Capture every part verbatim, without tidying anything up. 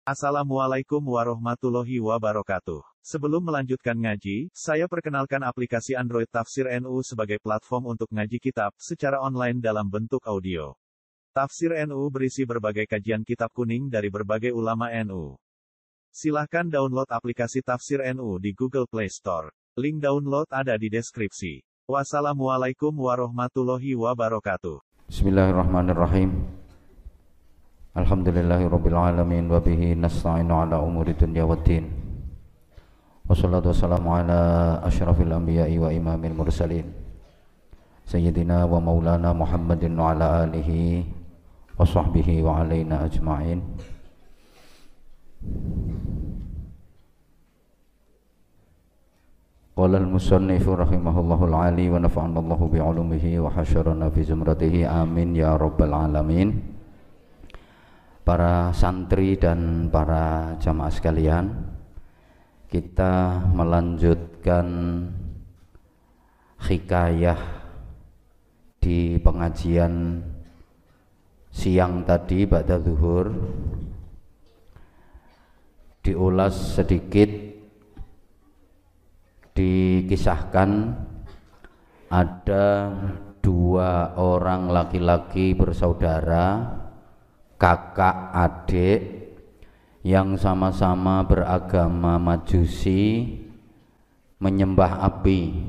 Assalamualaikum warahmatullahi wabarakatuh. Sebelum melanjutkan ngaji, saya perkenalkan aplikasi Android Tafsir N U sebagai platform untuk ngaji kitab secara online dalam bentuk audio. Tafsir N U berisi berbagai kajian kitab kuning dari berbagai ulama N U. Silahkan download aplikasi Tafsir N U di Google Play Store. Link download ada di deskripsi. Wassalamualaikum warahmatullahi wabarakatuh. Bismillahirrahmanirrahim. Alhamdulillahirabbil alamin wa bihi nasta'inu ala umuri dunya waddin. Wassalatu wassalamu ala asyrafil anbiya'i wa imamil mursalin. Sayyidina wa maulana Muhammadin wa ala alihi wa sahbihi wa alaina ajma'in. Qala al-musannifu rahimahullahu al-ali wa nafa'ana Allahu bi'ulumihi wa hasyarana fi zumratihi amin ya rabbal alamin. Para santri dan para jamaah sekalian, kita melanjutkan hikayah di pengajian siang tadi ba'da zuhur. Diulas sedikit, dikisahkan ada dua orang laki-laki bersaudara, kakak adik yang sama-sama beragama Majusi, menyembah api.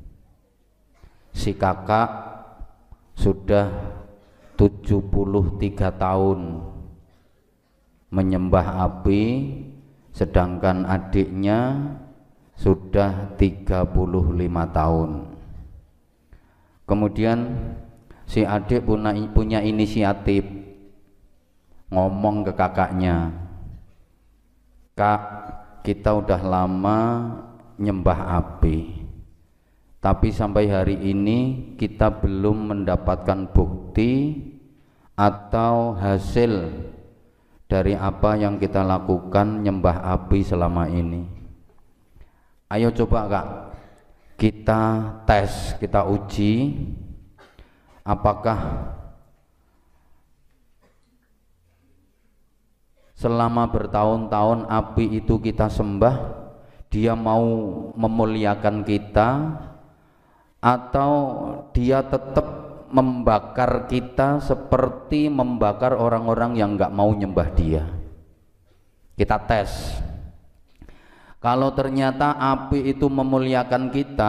Si kakak sudah tujuh puluh tiga tahun menyembah api, sedangkan adiknya sudah tiga puluh lima tahun. Kemudian si adik punya, punya inisiatif ngomong ke kakaknya, "Kak, kita udah lama nyembah api, tapi sampai hari ini kita belum mendapatkan bukti atau hasil dari apa yang kita lakukan nyembah api selama ini. Ayo coba Kak, kita tes, kita uji apakah selama bertahun-tahun api itu kita sembah, dia mau memuliakan kita atau dia tetap membakar kita seperti membakar orang-orang yang nggak mau nyembah dia. Kita tes. Kalau ternyata api itu memuliakan kita,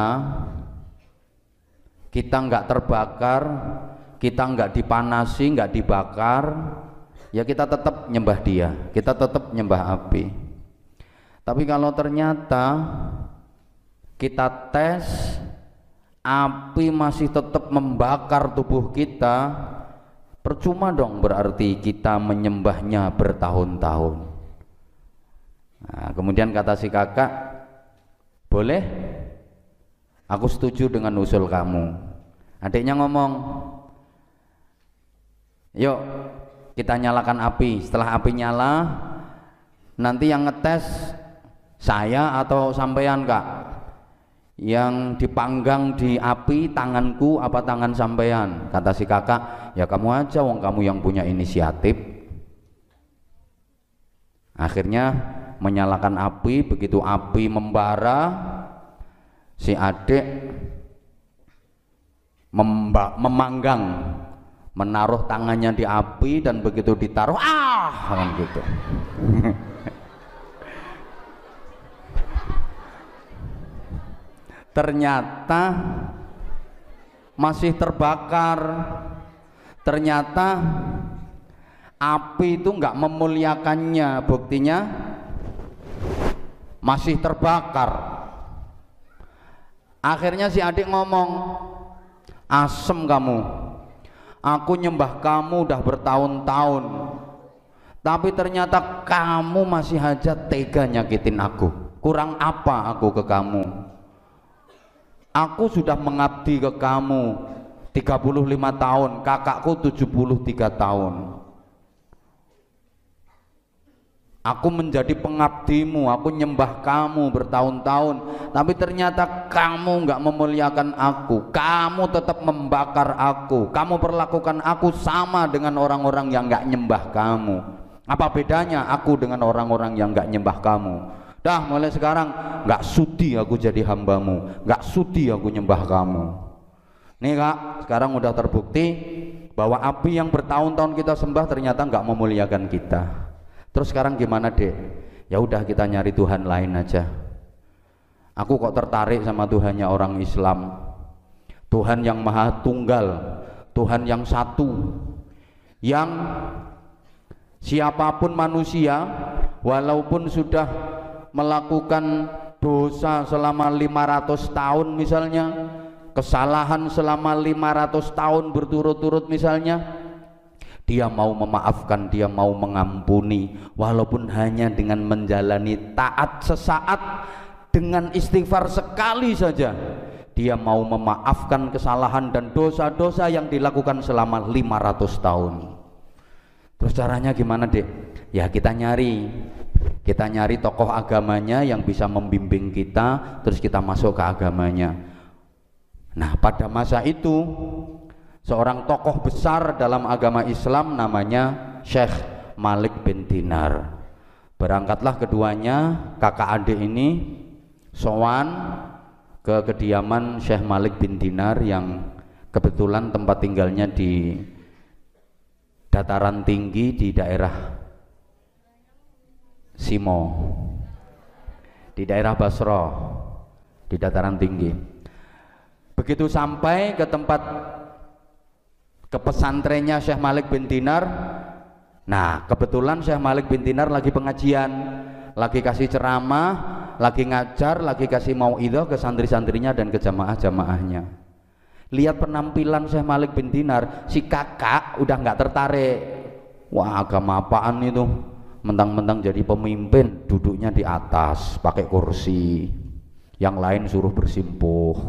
kita nggak terbakar, kita nggak dipanasi, nggak dibakar, ya kita tetap nyembah dia, kita tetap nyembah api. Tapi kalau ternyata kita tes, api masih tetap membakar tubuh kita, percuma dong, berarti kita menyembahnya bertahun-tahun. Nah, kemudian kata si kakak, boleh, aku setuju dengan usul kamu. Adiknya ngomong, yuk kita nyalakan api. Setelah api nyala, nanti yang ngetes saya atau sampean Kak? Yang dipanggang di api tanganku apa tangan sampean? Kata si kakak, ya kamu aja, wong kamu yang punya inisiatif. Akhirnya menyalakan api. Begitu api membara, si adik memba memanggang, menaruh tangannya di api, dan begitu ditaruh, ah, kan gitu. Ternyata masih terbakar. Ternyata api itu nggak memuliakannya, buktinya masih terbakar. Akhirnya si adik ngomong, asem kamu, aku nyembah kamu udah bertahun-tahun, tapi ternyata kamu masih aja tega nyakitin aku. Kurang apa aku ke kamu? Aku sudah mengabdi ke kamu tiga puluh lima tahun, kakakku tujuh puluh tiga tahun. Aku menjadi pengabdimu, aku nyembah kamu bertahun-tahun, tapi ternyata kamu nggak memuliakan aku, kamu tetap membakar aku, kamu perlakukan aku sama dengan orang-orang yang nggak nyembah kamu. Apa bedanya aku dengan orang-orang yang nggak nyembah kamu? Dah mulai sekarang nggak sudi aku jadi hambamu, nggak sudi aku nyembah kamu. Nih kak, sekarang udah terbukti bahwa api yang bertahun-tahun kita sembah ternyata nggak memuliakan kita. Terus sekarang gimana dek? Ya udah kita nyari Tuhan lain aja. Aku kok tertarik sama Tuhannya orang Islam, Tuhan yang maha tunggal, Tuhan yang satu, yang siapapun manusia walaupun sudah melakukan dosa selama lima ratus tahun misalnya, kesalahan selama lima ratus tahun berturut-turut misalnya, dia mau memaafkan, dia mau mengampuni walaupun hanya dengan menjalani taat sesaat, dengan istighfar sekali saja dia mau memaafkan kesalahan dan dosa-dosa yang dilakukan selama lima ratus tahun. Terus caranya gimana dek? Ya kita nyari kita nyari tokoh agamanya yang bisa membimbing kita, terus kita masuk ke agamanya. Nah pada masa itu seorang tokoh besar dalam agama Islam namanya Syekh Malik bin Dinar. Berangkatlah keduanya kakak adik ini sowan ke kediaman Syekh Malik bin Dinar yang kebetulan tempat tinggalnya di dataran tinggi di daerah Simo, di daerah Basra, di dataran tinggi. Begitu sampai ke tempat ke pesantrennya Syekh Malik bin Dinar, nah kebetulan Syekh Malik bin Dinar lagi pengajian, lagi kasih ceramah, lagi ngajar, lagi kasih mauidhah ke santri-santrinya dan ke jamaah-jamaahnya. Lihat penampilan Syekh Malik bin Dinar, si kakak udah nggak tertarik. Wah agama apaan itu, mentang-mentang jadi pemimpin duduknya di atas pakai kursi, yang lain suruh bersimpuh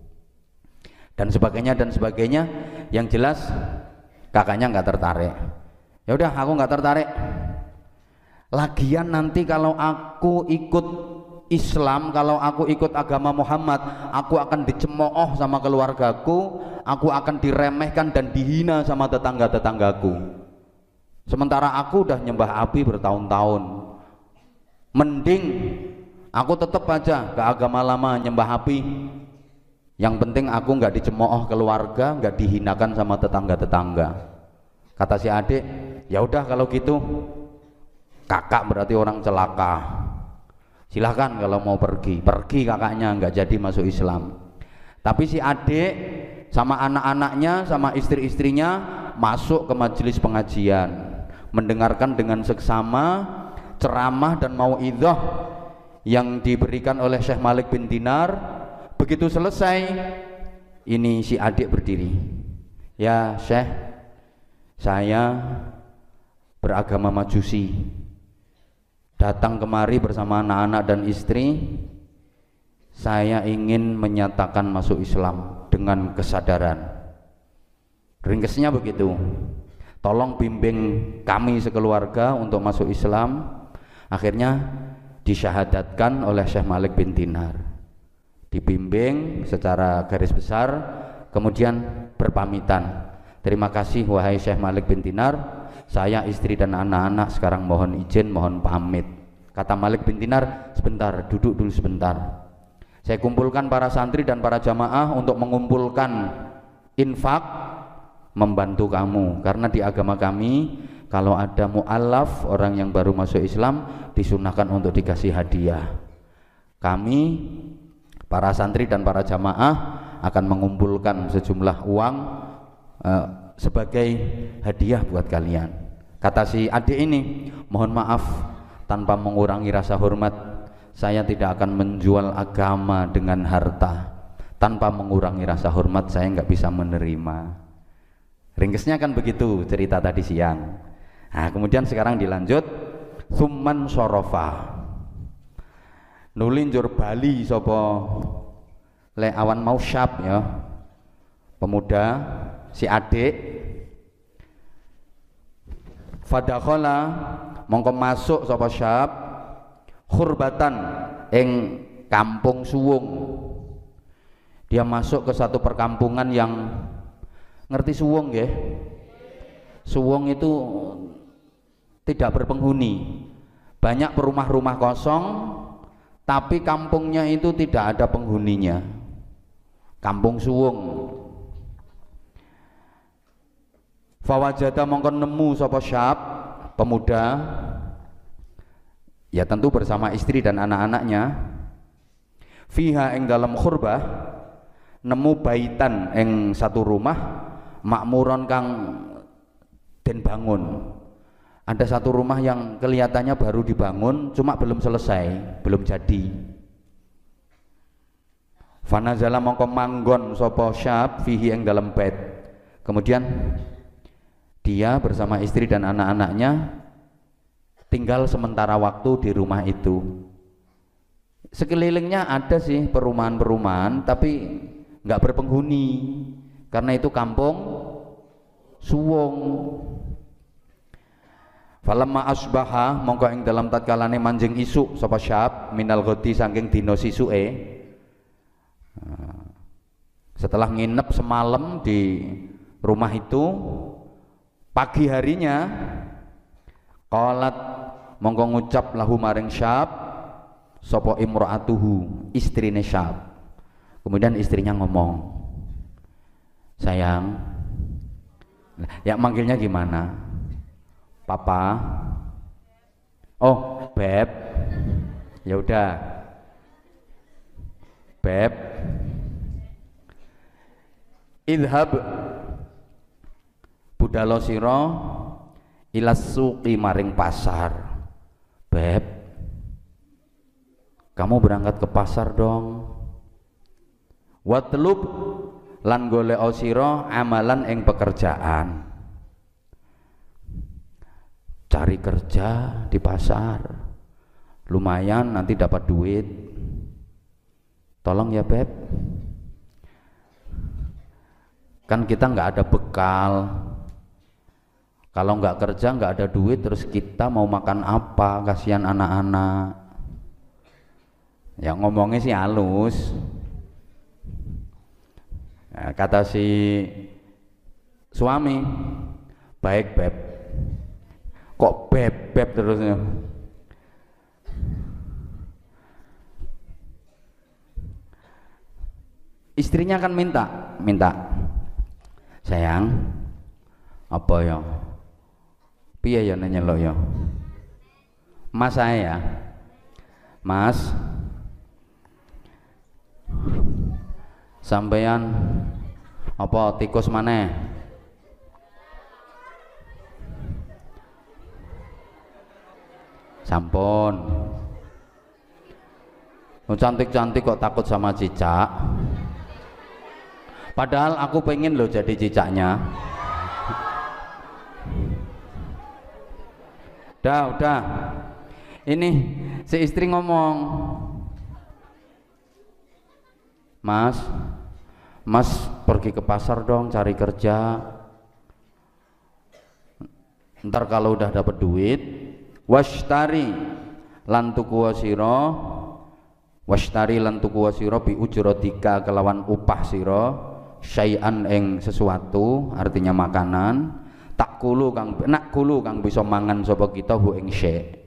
dan sebagainya dan sebagainya. Yang jelas kakaknya nggak tertarik. Ya udah aku nggak tertarik, lagian nanti kalau aku ikut Islam, kalau aku ikut agama Muhammad, aku akan dicemooh sama keluargaku, aku akan diremehkan dan dihina sama tetangga-tetanggaku. Sementara aku udah nyembah api bertahun-tahun. Mending aku tetap aja ke agama lama nyembah api. Yang penting aku nggak dicemooh keluarga, nggak dihinakan sama tetangga-tetangga. Kata si adik, ya udah kalau gitu kakak berarti orang celaka. Silahkan kalau mau pergi, pergi kakaknya, nggak jadi masuk Islam. Tapi si adik sama anak-anaknya sama istri-istrinya masuk ke majelis pengajian, mendengarkan dengan seksama ceramah dan mauidhah yang diberikan oleh Syekh Malik bin Dinar. Begitu selesai, ini si adik berdiri, ya Syekh, saya beragama Majusi, datang kemari bersama anak-anak dan istri, saya ingin menyatakan masuk Islam dengan kesadaran. Ringkesnya begitu, tolong bimbing kami sekeluarga untuk masuk Islam. Akhirnya disyahadatkan oleh Syekh Malik bin Dinar, dibimbing secara garis besar, kemudian berpamitan. Terima kasih wahai Syekh Malik bin Dinar, saya, istri dan anak-anak sekarang mohon izin, mohon pamit. Kata Malik bin Dinar, sebentar, duduk dulu sebentar. Saya kumpulkan para santri dan para jamaah untuk mengumpulkan infak membantu kamu, karena di agama kami kalau ada mu'alaf, orang yang baru masuk Islam, disunahkan untuk dikasih hadiah. Kami para santri dan para jamaah akan mengumpulkan sejumlah uang eh, sebagai hadiah buat kalian. Kata si adik ini, mohon maaf tanpa mengurangi rasa hormat, saya tidak akan menjual agama dengan harta. Tanpa mengurangi rasa hormat, saya nggak bisa menerima. Ringkesnya kan begitu cerita tadi siang. Nah kemudian sekarang dilanjut, Summan sorofa, nulinjur Bali sopo le awan mau syab ya, pemuda si adik. Fadakhala mongko masuk sapa syab khurbatan ing kampung suwung. Dia masuk ke satu perkampungan yang, ngerti suwung nggih? Suwung itu tidak berpenghuni. Banyak rumah-rumah kosong, tapi kampungnya itu tidak ada penghuninya. Kampung suwung. Fawajada mongko nemu sapa syab, pemuda, ya tentu bersama istri dan anak-anaknya. Fiha ing dalam khurbah, nemu baitan ing satu rumah, makmuron kang den bangun. Ada satu rumah yang kelihatannya baru dibangun, cuma belum selesai, belum jadi. Fanazala mongko manggon sapa syab fihi ing dalam bait. Kemudian dia bersama istri dan anak-anaknya tinggal sementara waktu di rumah itu. Sekelilingnya ada sih perumahan-perumahan, tapi nggak berpenghuni karena itu kampung suwung. Falamma asbaha mongko ing dalam tatkalane manjing isuk sapa syab minal ghadi saking dina sisuke. Setelah nginep semalam di rumah itu, pagi harinya qalat mongko ngucap lahu maring syab sapa imraatuhu, istrine syab. Kemudian istrinya ngomong, sayang, ya manggilnya gimana? Papa, oh beb, ya udah, beb, idhab budalo siro ilas suqi maring pasar. Beb, kamu berangkat ke pasar dong. Watlub lan golek siro amalan ing pekerjaan. Cari kerja di pasar, lumayan nanti dapat duit. Tolong ya beb, kan kita nggak ada bekal. Kalau nggak kerja nggak ada duit, terus kita mau makan apa? Kasihan anak-anak. Ya ngomongnya sih halus. Nah, kata si suami, baik beb. Kok beb-beb terusnya? Istrinya kan minta, minta, sayang, apa ya? Piye ya nanya lo ya? Mas saya, mas, sampeyan apa tikus maneh? Sampun. Oh, cantik-cantik kok takut sama cicak. Padahal aku pengen loh jadi cicaknya. Udah, udah. Ini si istri ngomong, Mas, Mas pergi ke pasar dong cari kerja. Ntar kalau udah dapat duit, washtari lan tuku wasira, washtari lan tuku wasira bi ujratika kelawan upah sira, syai'an ing sesuatu, artinya makanan, tak kulu kang nak kulu kang bisa mangan sapa kita hu ing syai'.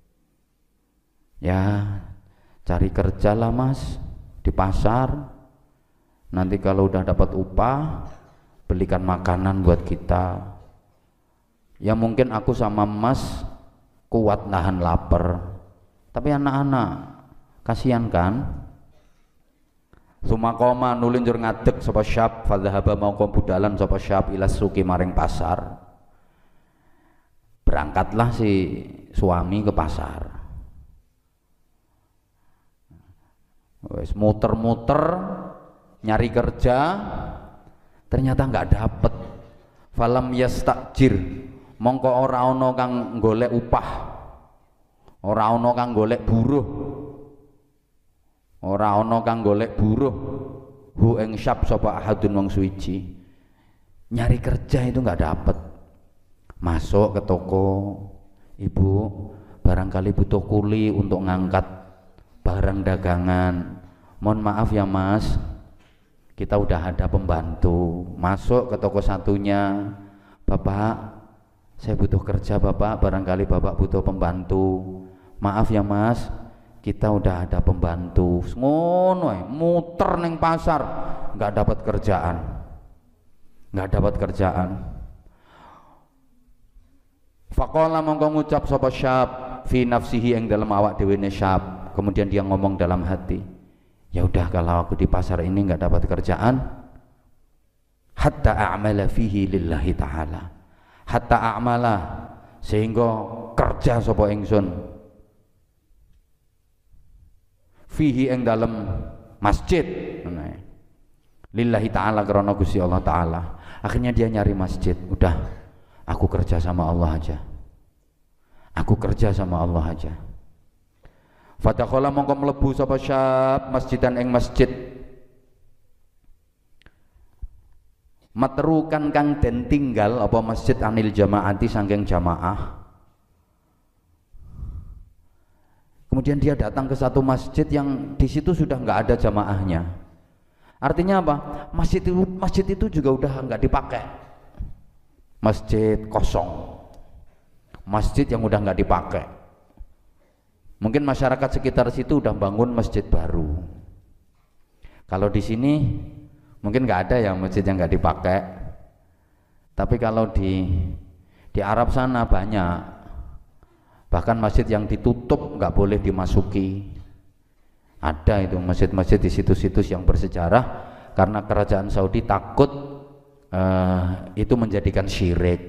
Ya, cari kerja lah Mas di pasar. Nanti kalau udah dapat upah, belikan makanan buat kita. Ya mungkin aku sama Mas kuat nahan lapar, tapi anak-anak kasihan kan. Sumakoma nulinjur ngadeg sapa syab fadzahaba mauqa budalan sapa syab ila suki maring pasar. Berangkatlah si suami ke pasar. Wes muter-muter nyari kerja, ternyata nggak dapet. Falam yastakjir mongko ora ana kang golek upah, ora ana kang golek buruh, ora ana kang golek buruh hu ing syab sapa ahadun wong suwiji. Nyari kerja itu nggak dapet. Masuk ke toko, ibu barangkali butuh kuli untuk ngangkat barang dagangan. Mohon maaf ya Mas, kita udah ada pembantu. Masuk ke toko satunya, Bapak, saya butuh kerja Bapak, barangkali Bapak butuh pembantu. Maaf ya Mas, kita udah ada pembantu. Ngono ae, muter neng pasar, nggak dapat kerjaan, nggak dapat kerjaan. Faqala mongko ngucap sapa syab fi nafsihi ing dalam awak dhewe ne syab. Kemudian dia ngomong dalam hati, ya udah kalau aku di pasar ini nggak dapat kerjaan, hatta a'mala fihi lillahi ta'ala, hatta a'mala, sehingga kerja sapa ingsun fihi ing dalam masjid lillahi ta'ala, karena Gusti Allah Ta'ala. Akhirnya dia nyari masjid, udah aku kerja sama Allah aja, aku kerja sama Allah aja. Fadakhala mongko mlebu sapa syab masjidan ing masjid, matrukan kang den tinggal apa masjid anil jamaati sangking jamaah. Kemudian dia datang ke satu masjid yang di situ sudah nggak ada jamaahnya. Artinya apa? Masjid itu, masjid itu juga udah nggak dipakai. Masjid kosong, masjid yang udah nggak dipakai. Mungkin masyarakat sekitar situ udah bangun masjid baru. Kalau di sini mungkin nggak ada ya masjid yang nggak dipakai. Tapi kalau di di Arab sana banyak. Bahkan masjid yang ditutup nggak boleh dimasuki. Ada itu masjid-masjid di situs-situs yang bersejarah, karena kerajaan Saudi takut uh, itu menjadikan syirik.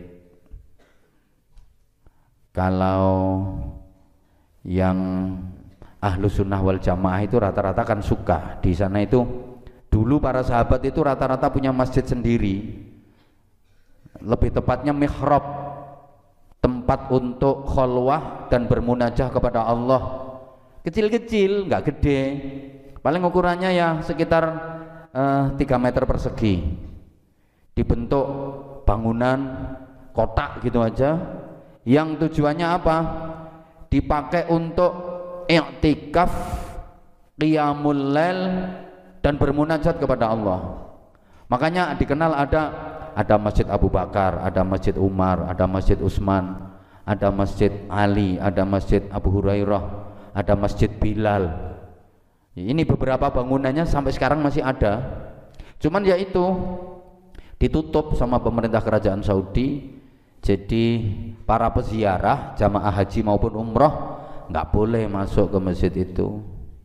Kalau yang ahlu sunnah wal jamaah itu rata-rata kan suka di sana itu. Dulu para sahabat itu rata-rata punya masjid sendiri, lebih tepatnya mihrab, tempat untuk kholwah dan bermunajah kepada Allah. Kecil-kecil, nggak gede, paling ukurannya ya sekitar uh, tiga meter persegi, dibentuk bangunan kotak gitu aja, yang tujuannya apa? Dipakai untuk i'tikaf, qiyamul lail, dan bermunajat kepada Allah. Makanya dikenal ada ada Masjid Abu Bakar, ada Masjid Umar, ada Masjid Utsman, ada Masjid Ali, ada Masjid Abu Hurairah, ada Masjid Bilal. Ini beberapa bangunannya sampai sekarang masih ada. Cuman ya itu ditutup sama pemerintah kerajaan Saudi. Jadi para peziarah jamaah haji maupun umroh nggak boleh masuk ke masjid itu.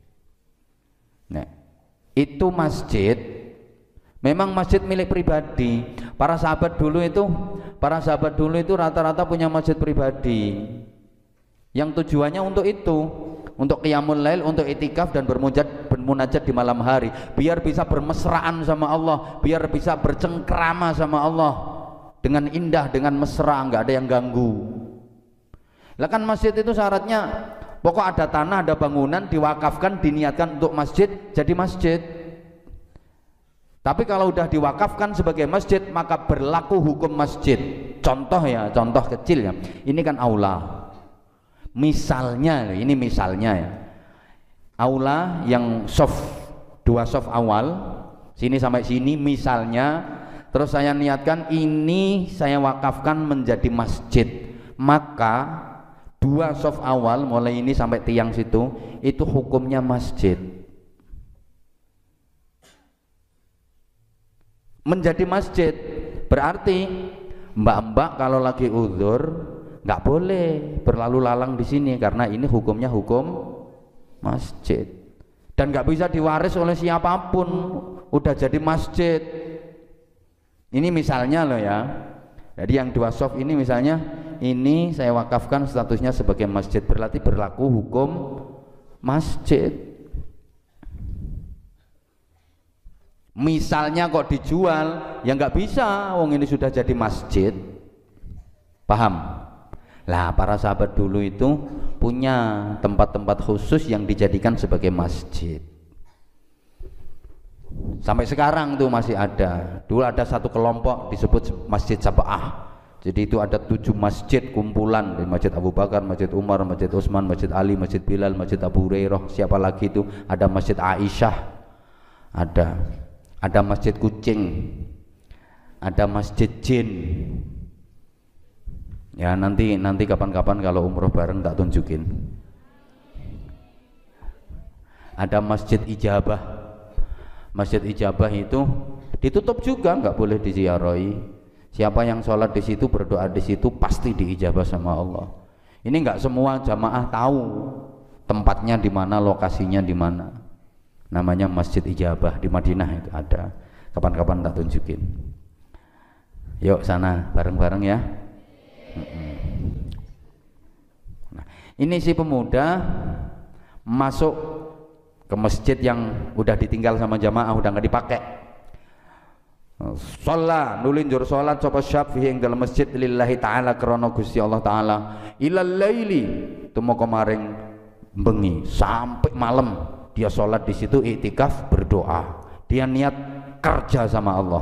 Nah, itu masjid memang masjid milik pribadi. Para sahabat dulu itu, para sahabat dulu itu rata-rata punya masjid pribadi yang tujuannya untuk itu, untuk qiyamul lail, untuk itikaf dan bermunajat, bermunajat di malam hari, biar bisa bermesraan sama Allah, biar bisa bercengkrama sama Allah dengan indah, dengan mesra, nggak ada yang ganggu. Lah kan masjid itu syaratnya pokok ada tanah, ada bangunan, diwakafkan, diniatkan untuk masjid, jadi masjid. Tapi kalau udah diwakafkan sebagai masjid, maka berlaku hukum masjid. Contoh ya, contoh kecil ya, ini kan aula. Misalnya, ini misalnya ya, aula yang soft, dua soft awal, sini sampai sini misalnya, terus saya niatkan ini saya wakafkan menjadi masjid, maka dua soft awal mulai ini sampai tiang situ itu hukumnya masjid, menjadi masjid. Berarti mbak-mbak kalau lagi uzur nggak boleh berlalu lalang di sini karena ini hukumnya hukum masjid dan nggak bisa diwaris oleh siapapun, udah jadi masjid. Ini misalnya loh ya. Jadi yang dua soft ini misalnya, ini saya wakafkan statusnya sebagai masjid, berarti berlaku hukum masjid. Misalnya kok dijual, ya nggak bisa, wong ini sudah jadi masjid. Paham? Lah para sahabat dulu itu punya tempat-tempat khusus yang dijadikan sebagai masjid. Sampai sekarang tuh masih ada. Dulu ada satu kelompok disebut Masjid Sab'ah. Jadi itu ada tujuh masjid kumpulan, dari Masjid Abu Bakar, Masjid Umar, Masjid Utsman, Masjid Ali, Masjid Bilal, Masjid Abu Hurairah, siapa lagi itu? Ada Masjid Aisyah, ada ada Masjid Kucing, ada Masjid Jin. Ya nanti nanti kapan-kapan kalau umroh bareng tak tunjukin. Ada masjid ijabah. Masjid ijabah itu ditutup juga, nggak boleh diziarahi. Siapa yang sholat di situ, berdoa di situ, pasti diijabah sama Allah. Ini nggak semua jamaah tahu tempatnya di mana, lokasinya di mana. Namanya masjid ijabah di Madinah itu ada. Kapan-kapan tak tunjukin. Yuk sana bareng-bareng ya. Nah, ini si pemuda masuk ke masjid yang udah ditinggal sama jamaah, udah nggak dipakai. Sholat nulinjur sholat sapa syab fihi ing dalam masjid lillahi taala krana Gusti Allah taala ilal laili tumeka maring bengi sampai malam dia sholat di situ iktikaf berdoa. Dia niat kerja sama Allah.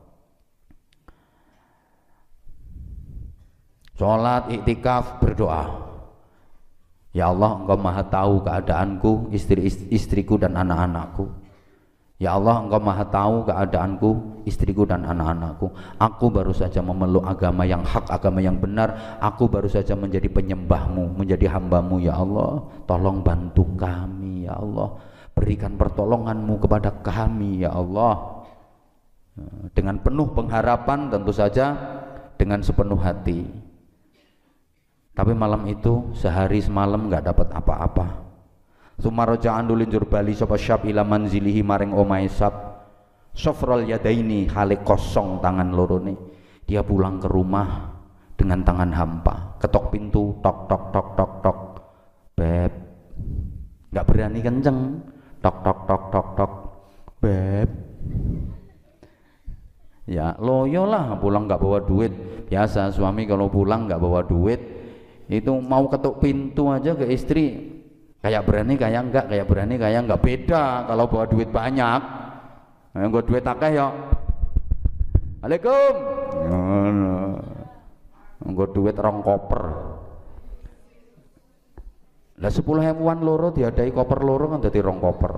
Sholat, iktikaf, berdoa. Ya Allah, Engkau maha tahu keadaanku, istri-istriku dan anak-anakku. Ya Allah, Engkau maha tahu keadaanku, istriku dan anak-anakku. Aku baru saja memeluk agama yang hak, agama yang benar. Aku baru saja menjadi penyembahmu, menjadi hambamu ya Allah. Tolong bantu kami ya Allah. Berikan pertolonganmu kepada kami ya Allah. Dengan penuh pengharapan, tentu saja dengan sepenuh hati. Tapi malam itu sehari semalam nggak dapat apa-apa. Sumaroja'an dulinjur bali sapa syab ila manzilihi maring omahe syab. Sofrol yadaini hale kosong tangan lorone. Dia pulang ke rumah dengan tangan hampa. Ketok pintu, tok tok tok tok tok. Beb, nggak berani kenceng. Tok tok tok tok tok. Beb. Ya loyo lah, pulang nggak bawa duit. Biasa suami kalau pulang nggak bawa duit, itu mau ketuk pintu aja ke istri kayak berani kayak enggak, kayak berani kayak enggak. Beda kalau bawa duit banyak. Yang bawa duit akeh ya Assalamualaikum, nggo duit rong koper lah sepuluh ribuan loro diadai koper loro kan dadi rong koper.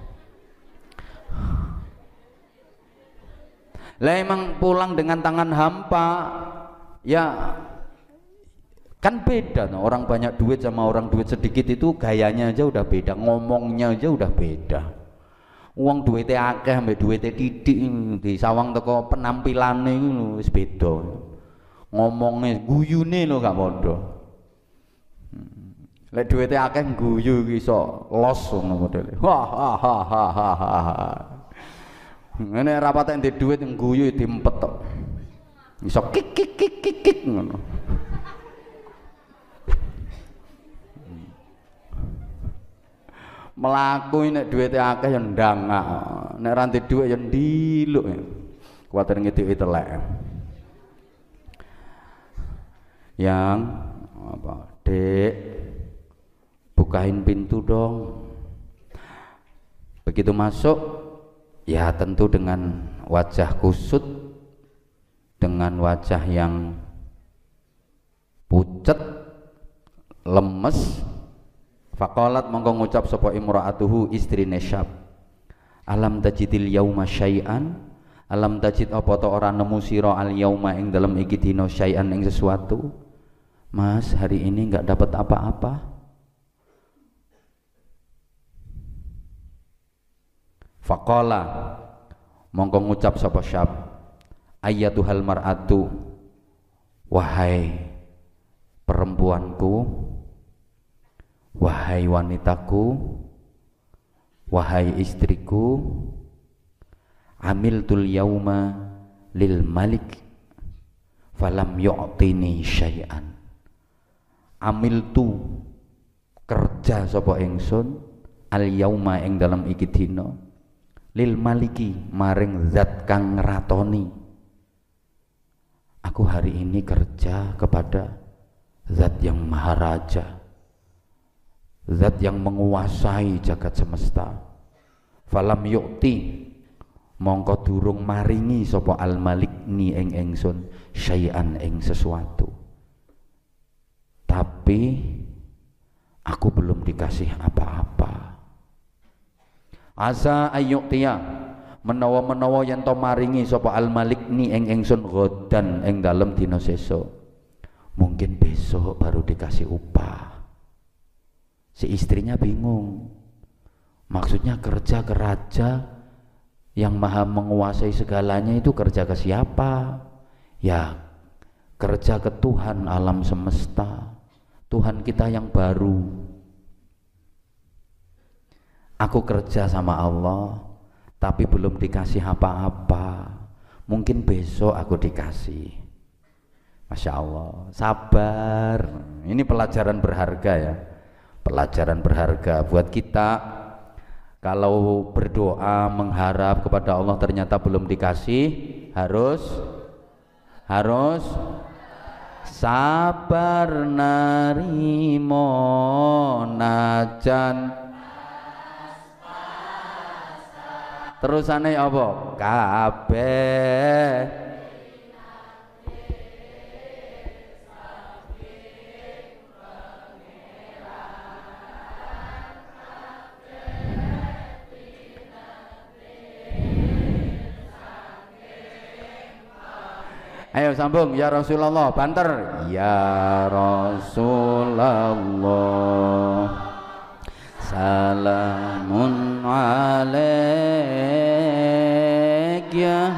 Lah emang pulang dengan tangan hampa ya kan beda no? Orang banyak duit sama orang duit sedikit itu gayanya aja udah beda, ngomongnya aja udah beda. Uang duitnya akeh ambek duitnya titik di sawang teko penampilane wis beda. Ngomongnya guyune lho gak padha. Lek duitnya akeh guyu iso los ngono modele. Ha ha ha ha ha. Ngene rapat ndek duit guyu diempet tok. Iso kik kik kik kik kik ngono. Melaku nek duwite akeh ya ndangak, nek ra ndek dhuwit ya ndiluk ya. Kuwatir ngedeki telek. Yang apa? Dek, bukain pintu dong. Begitu masuk, ya tentu dengan wajah kusut, dengan wajah yang pucet, lemes. Faqalat mongko ngucap sapa imra'atuhu istrine syab. Alam tajidil yauma syai'an? Alam tajid apa ta ora nemu sira al yauma ing dalem iki dina syai'an ing sesuatu? Mas, hari ini enggak dapat apa-apa. Faqala mongko ngucap sapa syab. Ayyatuhal mar'atu, wahai perempuanku, wahai wanitaku, wahai istriku, amiltul yauma lil malik falam yu'tini syai'an. Amiltu kerja sapa ingsun al yauma ing dalam iki dina lil maliki maring zat kang ngratoni. Aku hari ini kerja kepada zat yang maharaja, zat yang menguasai jagat semesta. Falam yukti mongko durung maringi sapa al malik ni ing ingsun syai'an ing sesuatu. Tapi aku belum dikasih apa-apa. Asa ayyuktiya menawa-menawa yen to maringi sapa al malik ni ing ingsun ghadan ing dalem dina sesuk. mungkin besok baru dikasih upah. Si istrinya bingung, maksudnya kerja ke raja yang maha menguasai segalanya itu kerja ke siapa? Ya kerja ke Tuhan alam semesta, Tuhan kita yang baru. Aku kerja sama Allah tapi belum dikasih apa-apa, mungkin besok aku dikasih. Masya Allah, sabar. Ini pelajaran berharga ya, pelajaran berharga buat kita. Kalau berdoa mengharap kepada Allah ternyata belum dikasih, harus harus sabar narimo najan. Terusane apa? Kabeh Ayo sambung, ya Rasulullah, banter. Ya Rasulullah, salamun alaik ya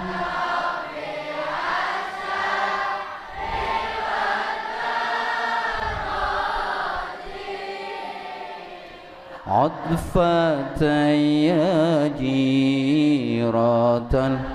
adfataya jiratal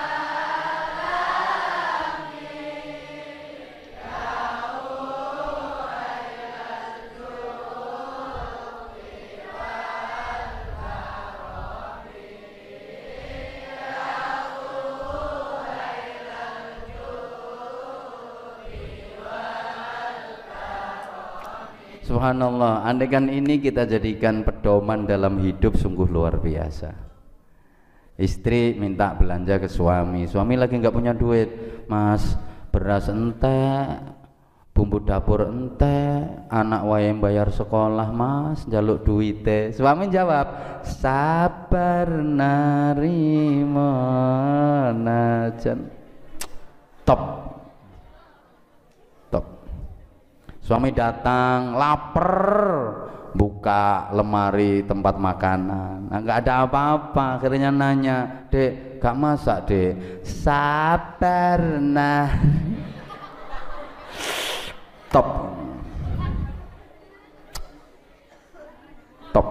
Subhanallah, andaikan ini kita jadikan pedoman dalam hidup sungguh luar biasa. Istri minta belanja ke suami, suami lagi nggak punya duit, mas beras entek, bumbu dapur entek, anak wayang bayar sekolah mas, jaluk duite. Suami jawab, sabar narimo najan. Top. Suami datang lapar, buka lemari tempat makanan, nah, nggak ada apa-apa. Akhirnya nanya, dek, gak masak dek? Sabar nah. Top, top.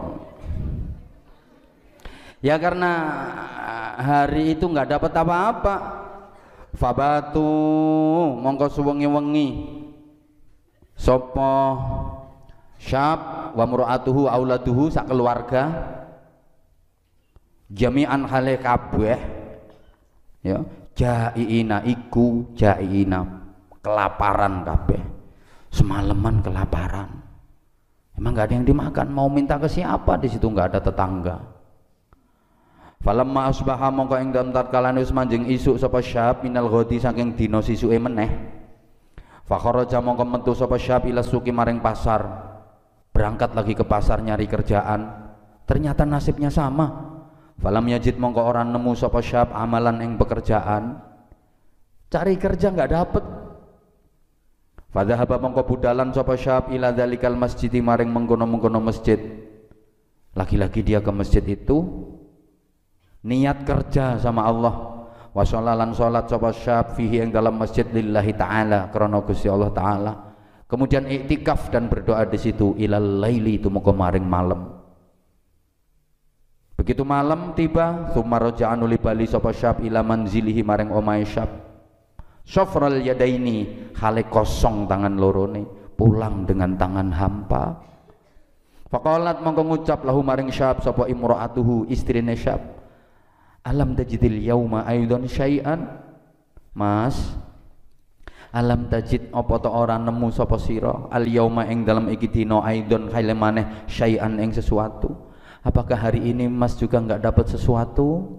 Ya karena hari itu nggak dapat apa-apa. Fabatu mongko suwengi-wengi sopo syab wa mura'atuhu auladuhu sak keluarga jami'an hale kabeh ya jaiina iku jaiina kelaparan kabeh, semalaman kelaparan, emang nggak ada yang dimakan, mau minta ke siapa? Di situ nggak ada tetangga. Falamma asbaha mongko ing dalem tatkalane wis manjing isuk sapa syab minal ghadi saking dina sisuke meneh. Fakharaja mongko metu sapa syab ila suki maring pasar, berangkat lagi ke pasar nyari kerjaan, ternyata nasibnya sama. Falam yajid mongko orang nemu sapa syab amalan ing pekerjaan, cari kerja nggak dapet. Fadhahaba mongko budalan sapa syab ila dzalikal masjid maring mengkono-mengkono masjid. Lagi-lagi dia ke masjid itu niat kerja sama Allah. Wa sholalan sholat sapa syab fihi yang dalam masjid lillahi ta'ala karena Gusti Allah ta'ala. Kemudian iktikaf dan berdoa di situ ilal laili itu muka maring malam. Begitu malam tiba, tsumma raja'an uli bali sapa syab ila manzilihi maring omahe syab. Syafral yadaini hale kosong tangan lorone, pulang dengan tangan hampa. Faqalat mongko ngucap lahu maring syab sapa imra'atuhu istrine syab. Alam tajidil yauma aidan syai'an, mas alam tajid apa ta ora nemu sapa sira al yauma ing dalam iki dina aidan kaile maneh syai'an ing sesuatu. Apakah hari ini mas juga enggak dapat sesuatu?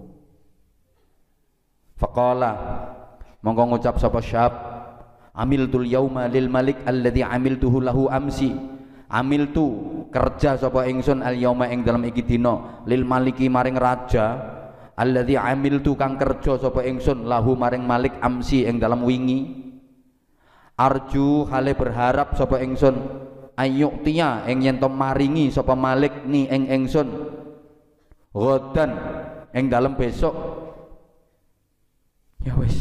Faqala monggo ngucap sapa syab amiltul yauma lil malik alladzi amiltuhu lahu amsi. Amiltu kerja sapa ingsun al yauma ing dalam iki dina lil maliki maring raja alladzi amiltu kang kerja sapa ingsun lahu maring malik amsi ing dalam wingi. arju hale berharap sapa ingsun ayyuktia ing yen to maringi sapa Malik ni ing ingsun ghadan ing dalem besok. Ya wis,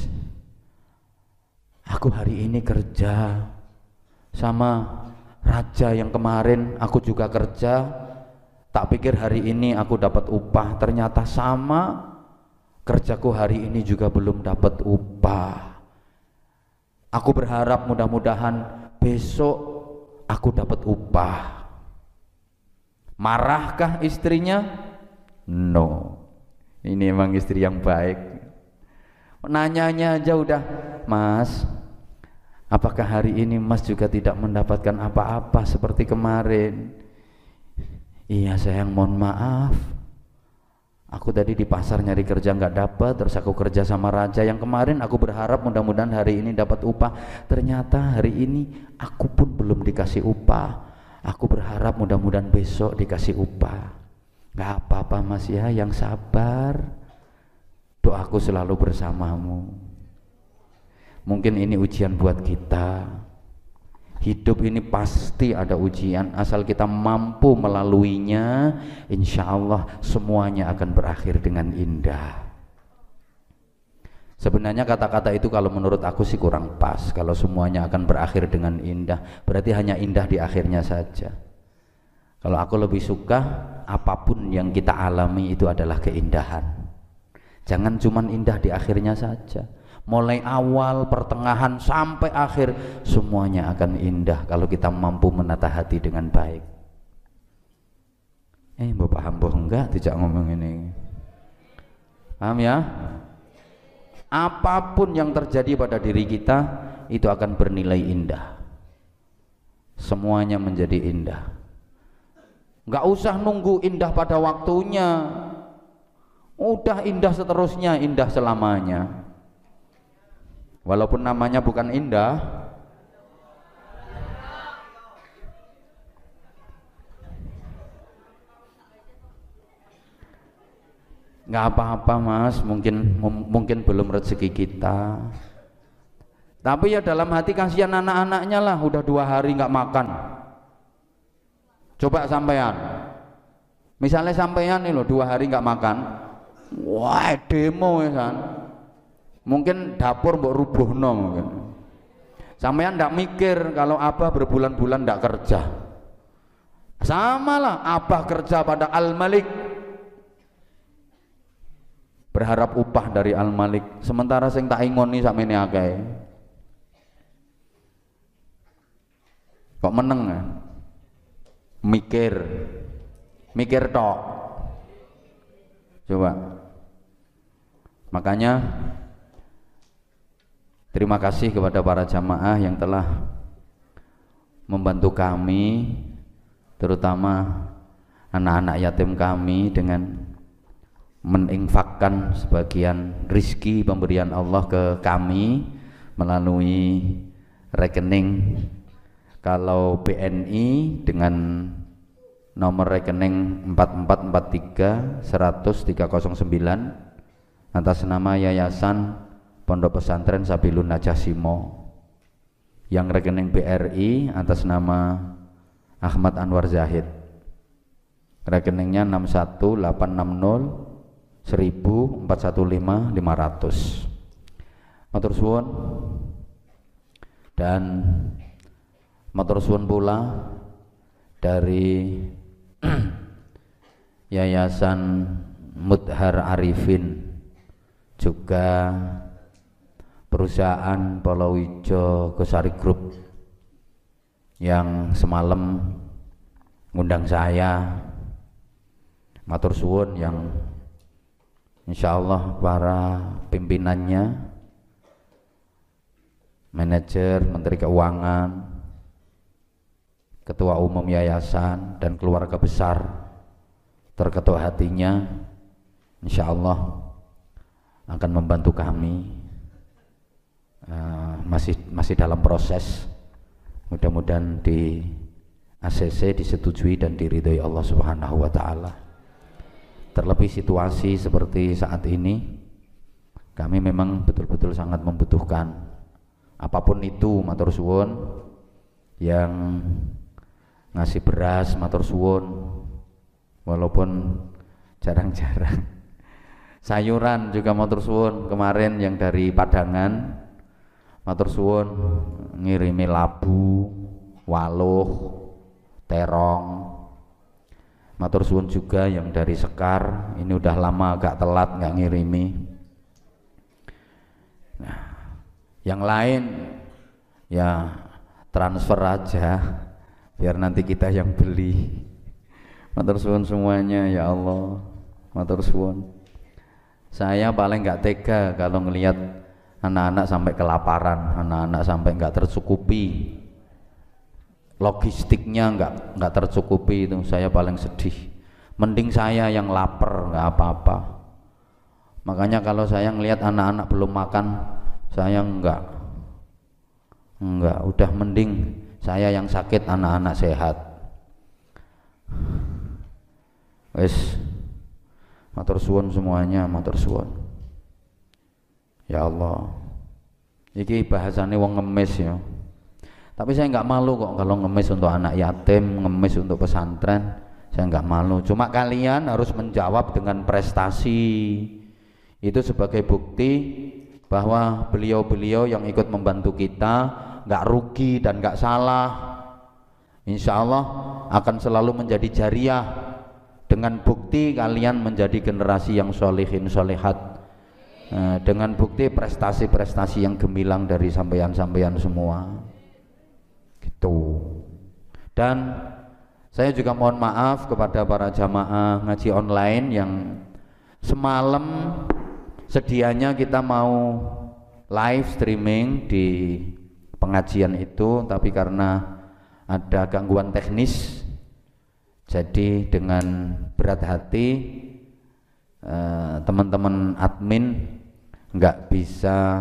aku hari ini kerja sama raja yang kemarin aku juga kerja, tak pikir hari ini aku dapat upah, ternyata sama kerjaku hari ini juga belum dapat upah. Aku berharap mudah-mudahan besok aku dapat upah. Marahkah istrinya? No, ini emang istri yang baik. Nanyanya aja udah, Mas, apakah hari ini Mas juga tidak mendapatkan apa-apa seperti kemarin? Iya sayang, mohon maaf, aku tadi di pasar nyari kerja nggak dapat, terus aku kerja sama raja yang kemarin aku berharap mudah-mudahan hari ini dapat upah, ternyata hari ini aku pun belum dikasih upah. Aku berharap mudah-mudahan besok dikasih upah. Nggak apa-apa Mas ya, yang sabar, doaku selalu bersamamu. Mungkin ini ujian buat kita. Hidup ini pasti ada ujian, asal kita mampu melaluinya, insya Allah semuanya akan berakhir dengan indah. Sebenarnya kata-kata itu kalau menurut aku sih kurang pas. Kalau semuanya akan berakhir dengan indah, berarti hanya indah di akhirnya saja. Kalau aku lebih suka apapun yang kita alami itu adalah keindahan. Jangan cuman indah di akhirnya saja. Mulai awal, pertengahan, sampai akhir semuanya akan indah kalau kita mampu menata hati dengan baik. Eh, mbok paham mbok enggak tidak ngomong ini? Paham ya? Apapun yang terjadi pada diri kita itu akan bernilai indah. Semuanya menjadi indah. Enggak usah nunggu indah pada waktunya. Udah indah seterusnya, indah selamanya. Walaupun namanya bukan indah, nggak apa-apa Mas, mungkin mungkin belum rezeki kita. Tapi ya dalam hati kasihan anak-anaknya lah, udah dua hari nggak makan. Coba sampean, misalnya sampean nih loh dua hari nggak makan, wah demo ya kan. Mungkin dapur mbok rubuhno mungkin. Sampean ndak mikir kalau Abah berbulan-bulan ndak kerja. Samalah Abah kerja pada Al-Malik, berharap upah dari Al-Malik, sementara sing tak ingoni sakmene akeh. Kok meneng ya? Mikir. Mikir tok. Coba. Makanya terima kasih kepada para jamaah yang telah membantu kami, terutama anak-anak yatim kami, dengan meninfakkan sebagian rizki pemberian Allah ke kami melalui rekening. Kalau B N I dengan nomor rekening empat empat empat tiga seratus tiga nol sembilan atas nama Yayasan Pondok Pesantren Sabilun Najah Simo, yang rekening B R I atas nama Ahmad Anwar Zahid, rekeningnya enam satu delapan enam nol seribu empat satu lima lima ratus. Matur suwun. Dan matur suwun pula dari Yayasan Mudhar Arifin, juga perusahaan Polowijo Gosari Group yang semalam ngundang saya. Matur suwun yang insya Allah para pimpinannya, manajer, menteri keuangan, ketua umum yayasan, dan keluarga besar terketuk hatinya, insya Allah akan membantu kami. Uh, masih masih dalam proses, mudah-mudahan di A C C disetujui dan diridhoi Allah Subhanahu wa taala. Terlebih situasi seperti saat ini, kami memang betul-betul sangat membutuhkan apapun itu matur suwun, yang ngasih beras matur suwun walaupun jarang-jarang, sayuran juga matur suwun, kemarin yang dari Padangan matur suwun ngirimi labu, waluh, terong. Matur suwun juga yang dari Sekar, ini udah lama agak telat nggak ngirimi. Nah, yang lain ya transfer aja biar nanti kita yang beli. Matur suwun semuanya ya Allah, matur suwun. Saya paling nggak tega kalau ngelihat anak-anak sampai kelaparan, anak-anak sampai nggak tercukupi, logistiknya nggak nggak tercukupi, itu saya paling sedih. Mending saya yang lapar nggak apa-apa. Makanya kalau saya ngelihat anak-anak belum makan, saya nggak nggak udah mending saya yang sakit, anak-anak sehat. Wes, matur suwun semuanya, matur suwun. Ya Allah, ini bahasanya wong ngemis ya. Tapi saya nggak malu kok kalau ngemis untuk anak yatim, ngemis untuk pesantren, saya nggak malu. Cuma kalian harus menjawab dengan prestasi. Itu sebagai bukti bahwa beliau-beliau yang ikut membantu kita nggak rugi dan nggak salah. Insya Allah akan selalu menjadi jariah dengan bukti kalian menjadi generasi yang solehin solehat, nah, dengan bukti prestasi-prestasi yang gemilang dari sampeyan-sampeyan semua gitu. Dan saya juga mohon maaf kepada para jamaah ngaji online yang semalam sedianya kita mau live streaming di pengajian itu, tapi karena ada gangguan teknis, jadi dengan berat hati teman-teman eh, admin nggak bisa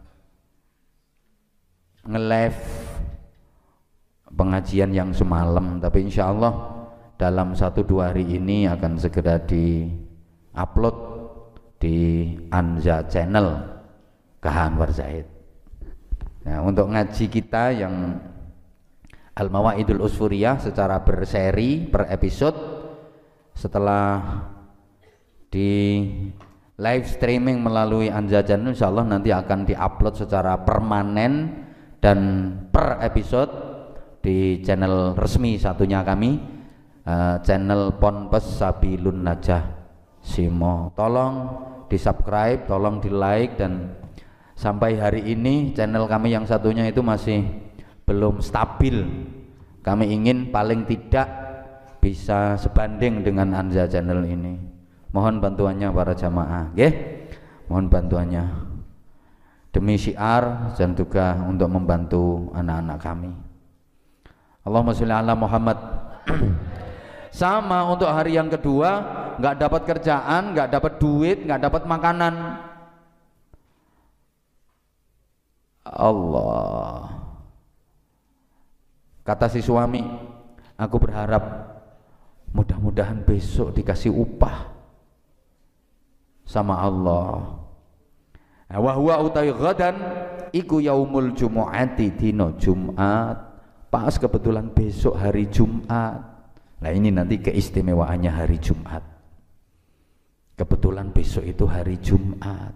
nge-live pengajian yang semalam, tapi insya Allah dalam satu dua hari ini akan segera di-upload di Anza Channel K H Anwar Zaid. Nah, untuk ngaji kita yang Al-Mawaidul Usfuriyah secara berseri per episode, setelah di live streaming melalui Anza Channel, insya Allah nanti akan diupload secara permanen dan per episode di channel resmi satunya kami, uh, channel Ponpes Sabilun Najah Simo. Tolong di subscribe, tolong di like, dan sampai hari ini channel kami yang satunya itu masih belum stabil. Kami ingin paling tidak bisa sebanding dengan Anza Channel ini. Mohon bantuannya para jamaah, nggih. Mohon bantuannya demi syiar dan juga untuk membantu anak-anak kami. Allahumma sholli ala Muhammad. Sama untuk hari yang kedua, nggak dapat kerjaan, nggak dapat duit, nggak dapat makanan. Allah. Kata si suami, aku berharap mudah-mudahan besok dikasih upah sama Allah. Wa huwa utai ghadan iku yaumul jumu'ati, dino Jumat. Pas kebetulan besok hari Jumat. Nah ini nanti keistimewaannya hari Jumat. Kebetulan besok itu hari Jumat.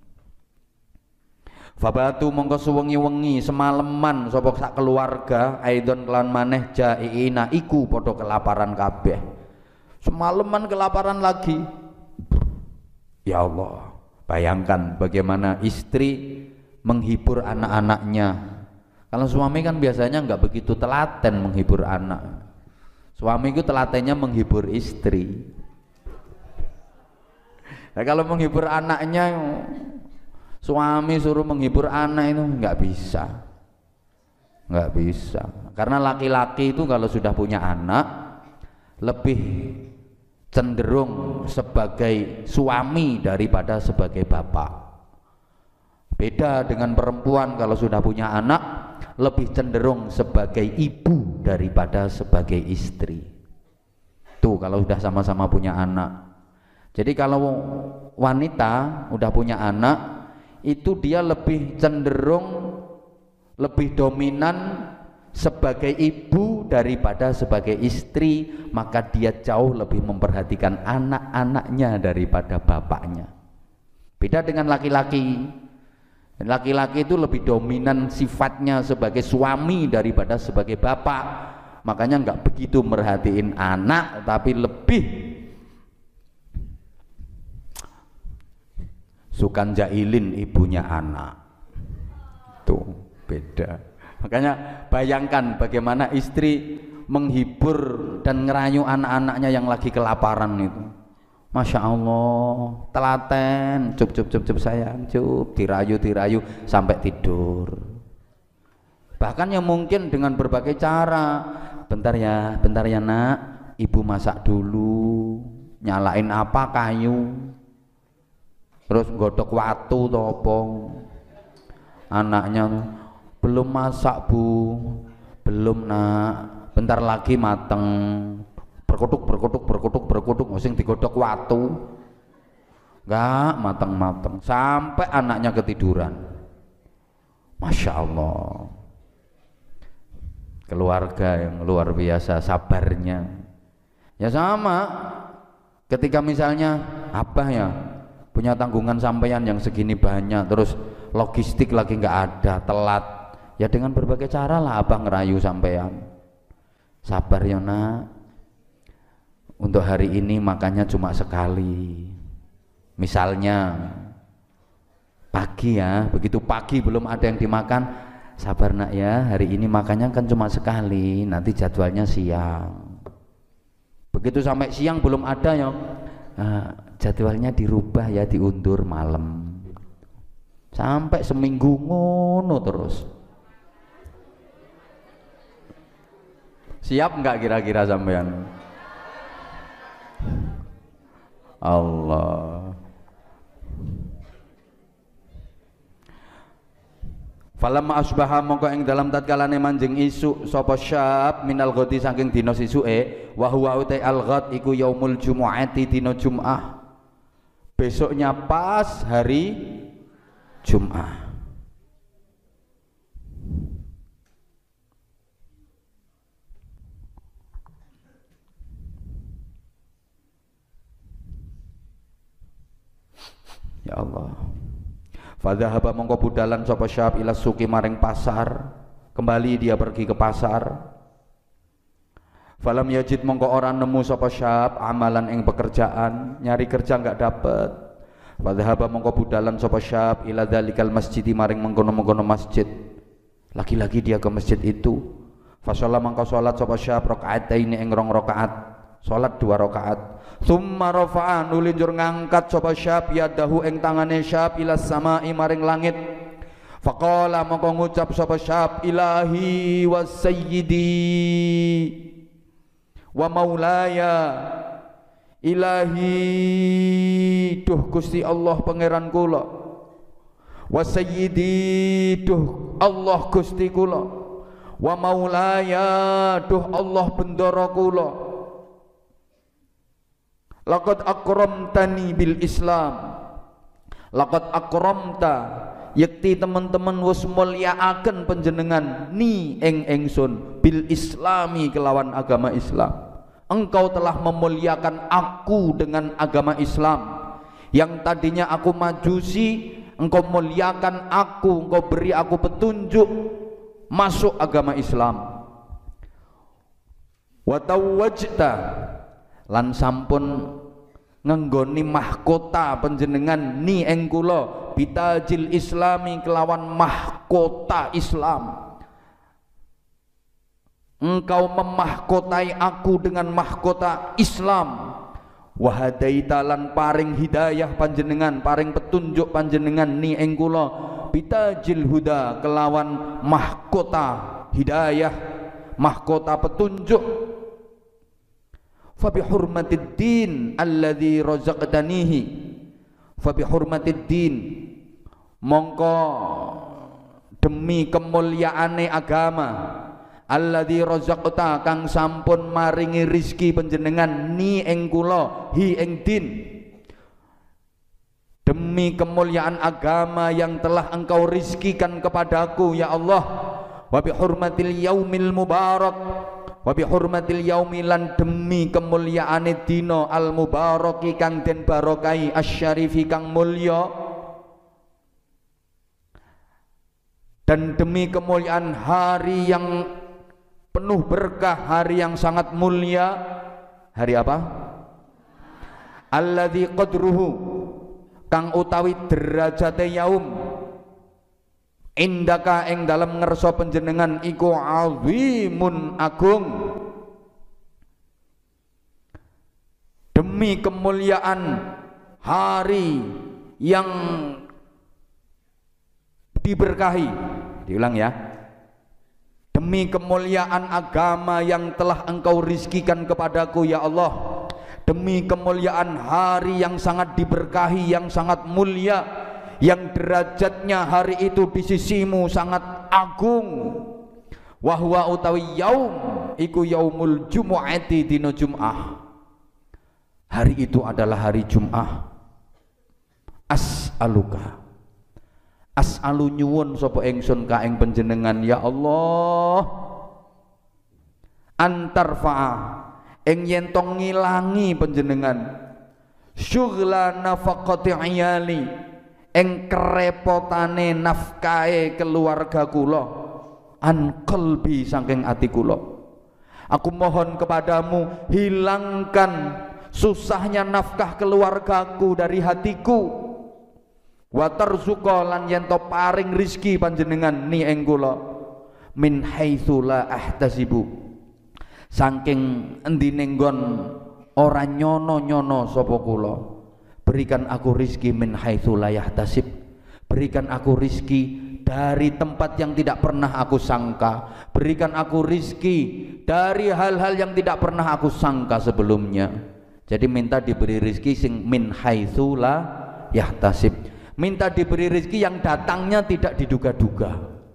Fabatu mongko suwengi-wengi semaleman sapa sak keluarga aidon kelan maneh jaiina iku padha kelaparan kabeh. Semaleman kelaparan lagi. Ya Allah, bayangkan bagaimana istri menghibur anak-anaknya. Kalau suami kan biasanya nggak begitu telaten menghibur anak. Suami itu telatennya menghibur istri. Nah, kalau menghibur anaknya, suami suruh menghibur anak itu nggak bisa, nggak bisa. Karena laki-laki itu kalau sudah punya anak lebih cenderung sebagai suami daripada sebagai bapak. Beda dengan perempuan, kalau sudah punya anak lebih cenderung sebagai ibu daripada sebagai istri. Tuh kalau sudah sama-sama punya anak. Jadi kalau wanita udah punya anak, itu dia lebih cenderung lebih dominan sebagai ibu daripada sebagai istri, maka dia jauh lebih memperhatikan anak-anaknya daripada bapaknya. Beda dengan laki-laki. Laki-laki itu lebih dominan sifatnya sebagai suami daripada sebagai bapak, makanya nggak begitu merhatiin anak, tapi lebih suka jailin ibunya anak. Tuh beda. Makanya bayangkan bagaimana istri menghibur dan ngerayu anak-anaknya yang lagi kelaparan itu. Masya Allah, telaten, cup cup cup cup sayang, cup, dirayu dirayu sampai tidur. Bahkan yang mungkin dengan berbagai cara, bentar ya, bentar ya nak, ibu masak dulu, nyalain apa kayu, terus godok watu topong, anaknya belum masak bu, belum nak, bentar lagi mateng. Berkutuk, berkutuk, berkutuk, berkutuk, mesti digodok watu, enggak mateng-mateng sampai anaknya ketiduran. Masya Allah, keluarga yang luar biasa sabarnya. Ya sama, ketika misalnya apa ya punya tanggungan sampean yang segini banyak, terus logistik lagi nggak ada, telat, ya dengan berbagai cara lah abah ngerayu sampean. Sabar ya nak, untuk hari ini makannya cuma sekali, misalnya pagi ya, begitu pagi belum ada yang dimakan, sabar nak ya, hari ini makannya kan cuma sekali, nanti jadwalnya siang. Begitu sampai siang belum ada ya, nah, jadwalnya dirubah ya, diundur malam, sampai seminggu ngono terus. Siap nggak kira-kira sampean? Allah. Falamma asbaha mongko ing dalam tatkalane manjing isuk sapa syab minal ghadi saking dina sisuke, wa huwa utai al ghad iku yaumul jumu'ati dina Jumat. Besoknya pas hari Jumat. Ya Allah. Fadhahaba mongko budalan sapa syab ila suki maring pasar. Kembali dia pergi ke pasar. Falam yajid mongko ora nemu sapa syab amalan ing pekerjaan, nyari kerja enggak dapat. Fadhahaba mongko budalan sapa syab ila dzalikal masjidi maring mengkono-mengkono masjid. Lagi-lagi dia ke masjid itu. Fasalla mongko salat sapa syab rakaataini ing rong rakaat. Salat dua rakaat. Summa rafa'a nuli njur ngangkat sapa syab yadahu ing tangane syab ila samai maring langit. Faqala mongko ngucap sapa syab ilahi wa sayyidi wa maulaya, ilahi duh Gusti Allah pangeran kula, wa sayyidi duh Allah Gusti kula, wa maulaya duh Allah bendara kula. Laqad akramtani bil Islam, laqad akramta yakti teman-teman wis mulyaaken panjenengan ni ing ingsun bil Islami kelawan agama Islam. Engkau telah memuliakan aku dengan agama Islam. Yang tadinya aku majusi, engkau muliakan aku, engkau beri aku petunjuk masuk agama Islam. Wa tawajta lan sampun ngenggoni mahkota panjenengan ni ing kula bitajil Islami kelawan mahkota Islam. Engkau memahkotai aku dengan mahkota Islam. Wahadaita lan paring hidayah panjenengan, paring petunjuk panjenengan ni ing kula bitajil huda kelawan mahkota hidayah, mahkota petunjuk. Fa bi hurmatid din alladzi razaqtanihi, fa bi hurmatid din mongko demi kemuliaane agama, alladzi razaqta kang sampun maringi rizki panjenengan ni ing kula hi ing din, demi kemuliaan agama yang telah engkau rizkikan kepadaku ya Allah. wa bi hurmatil yaumil mubarak wa bi hurmatil yaumi lan demi kemuliaane dina al mubaraki kang den barokai asyarifi kang mulya, dan demi kemuliaan hari yang penuh berkah, hari yang sangat mulia. Hari apa? Alladzi qadruhu kang utawi derajate yaum indaka ing dalam ngersa panjenengan iku azimun agung. Demi kemuliaan hari yang diberkahi, diulang ya, demi kemuliaan agama yang telah engkau rizkikan kepadaku ya Allah, demi kemuliaan hari yang sangat diberkahi, yang sangat mulia, yang derajatnya hari itu di sisimu sangat agung. Wahwa utawi yaum iku yaumul jumu'ati dina Jum'ah. Hari itu adalah hari Jum'ah. As'aluka, as'alu nyuwun sapa ingsun ka ing panjenengan ya Allah, antarfa'a ing yen to ngilangi panjenengan syughla nafaqati iyali ing kerepotane nafkahe keluarga kula, an qalbi saking ati kula. Aku mohon kepadamu, hilangkan susahnya nafkah keluargaku dari hatiku. Wa tarzuqa lan yen to paring rizki panjenengan ni ing kula min haitsu la ahtasibu, saking endine nggon ora nyono-nyono sapa kula. Berikan aku rizki min haitsu la yahtasib, berikan aku rizki dari tempat yang tidak pernah aku sangka, berikan aku rizki dari hal-hal yang tidak pernah aku sangka sebelumnya. Jadi minta diberi rizki sing min haitsu la yahtasib, minta diberi rizki yang datangnya tidak diduga-duga.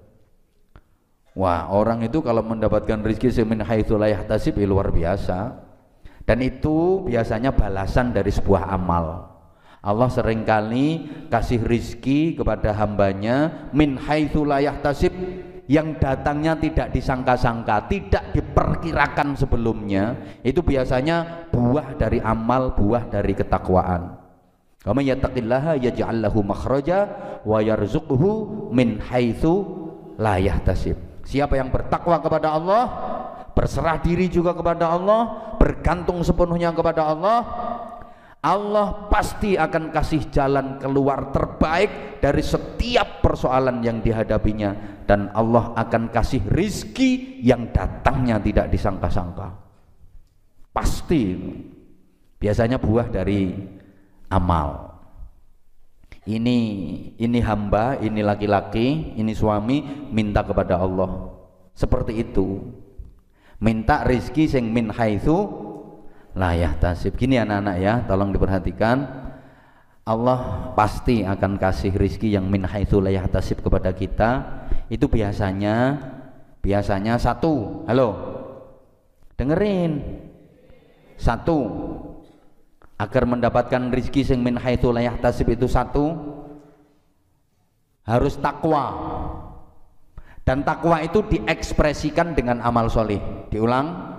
Wah, orang itu kalau mendapatkan rizki sing min haitsu la yahtasib ya luar biasa, dan itu biasanya balasan dari sebuah amal. Allah seringkali kasih rizki kepada hambanya min haitsu la yahtasib, yang datangnya tidak disangka-sangka, tidak diperkirakan sebelumnya. Itu biasanya buah dari amal, buah dari ketakwaan. Wa may yattaqillaha yaj'al lahu makhraja wa yarzuqhu min haitsu la yahtasib. Siapa yang bertakwa kepada Allah, berserah diri juga kepada Allah, bergantung sepenuhnya kepada Allah, Allah pasti akan kasih jalan keluar terbaik dari setiap persoalan yang dihadapinya, dan Allah akan kasih rizki yang datangnya tidak disangka-sangka. Pasti. Biasanya buah dari amal. Ini ini hamba, ini laki-laki, ini suami minta kepada Allah seperti itu. Minta rizki sing min haitsu la yahtasib. Gini anak-anak ya, tolong diperhatikan. Allah pasti akan kasih rizki yang min haitsu la yahtasib kepada kita. Itu biasanya biasanya satu, halo, dengerin, satu, agar mendapatkan rizki yang min haitsu la yahtasib itu satu, harus takwa, dan takwa itu diekspresikan dengan amal soleh. Diulang,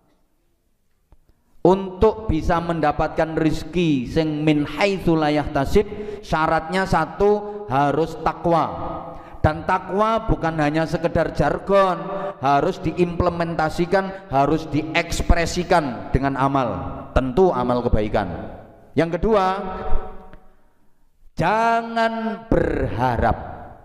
untuk bisa mendapatkan rizki sing min haitsu la yahtasib, syaratnya satu, harus takwa. Dan takwa bukan hanya sekedar jargon, harus diimplementasikan, harus diekspresikan dengan amal, tentu amal kebaikan. Yang kedua, jangan berharap,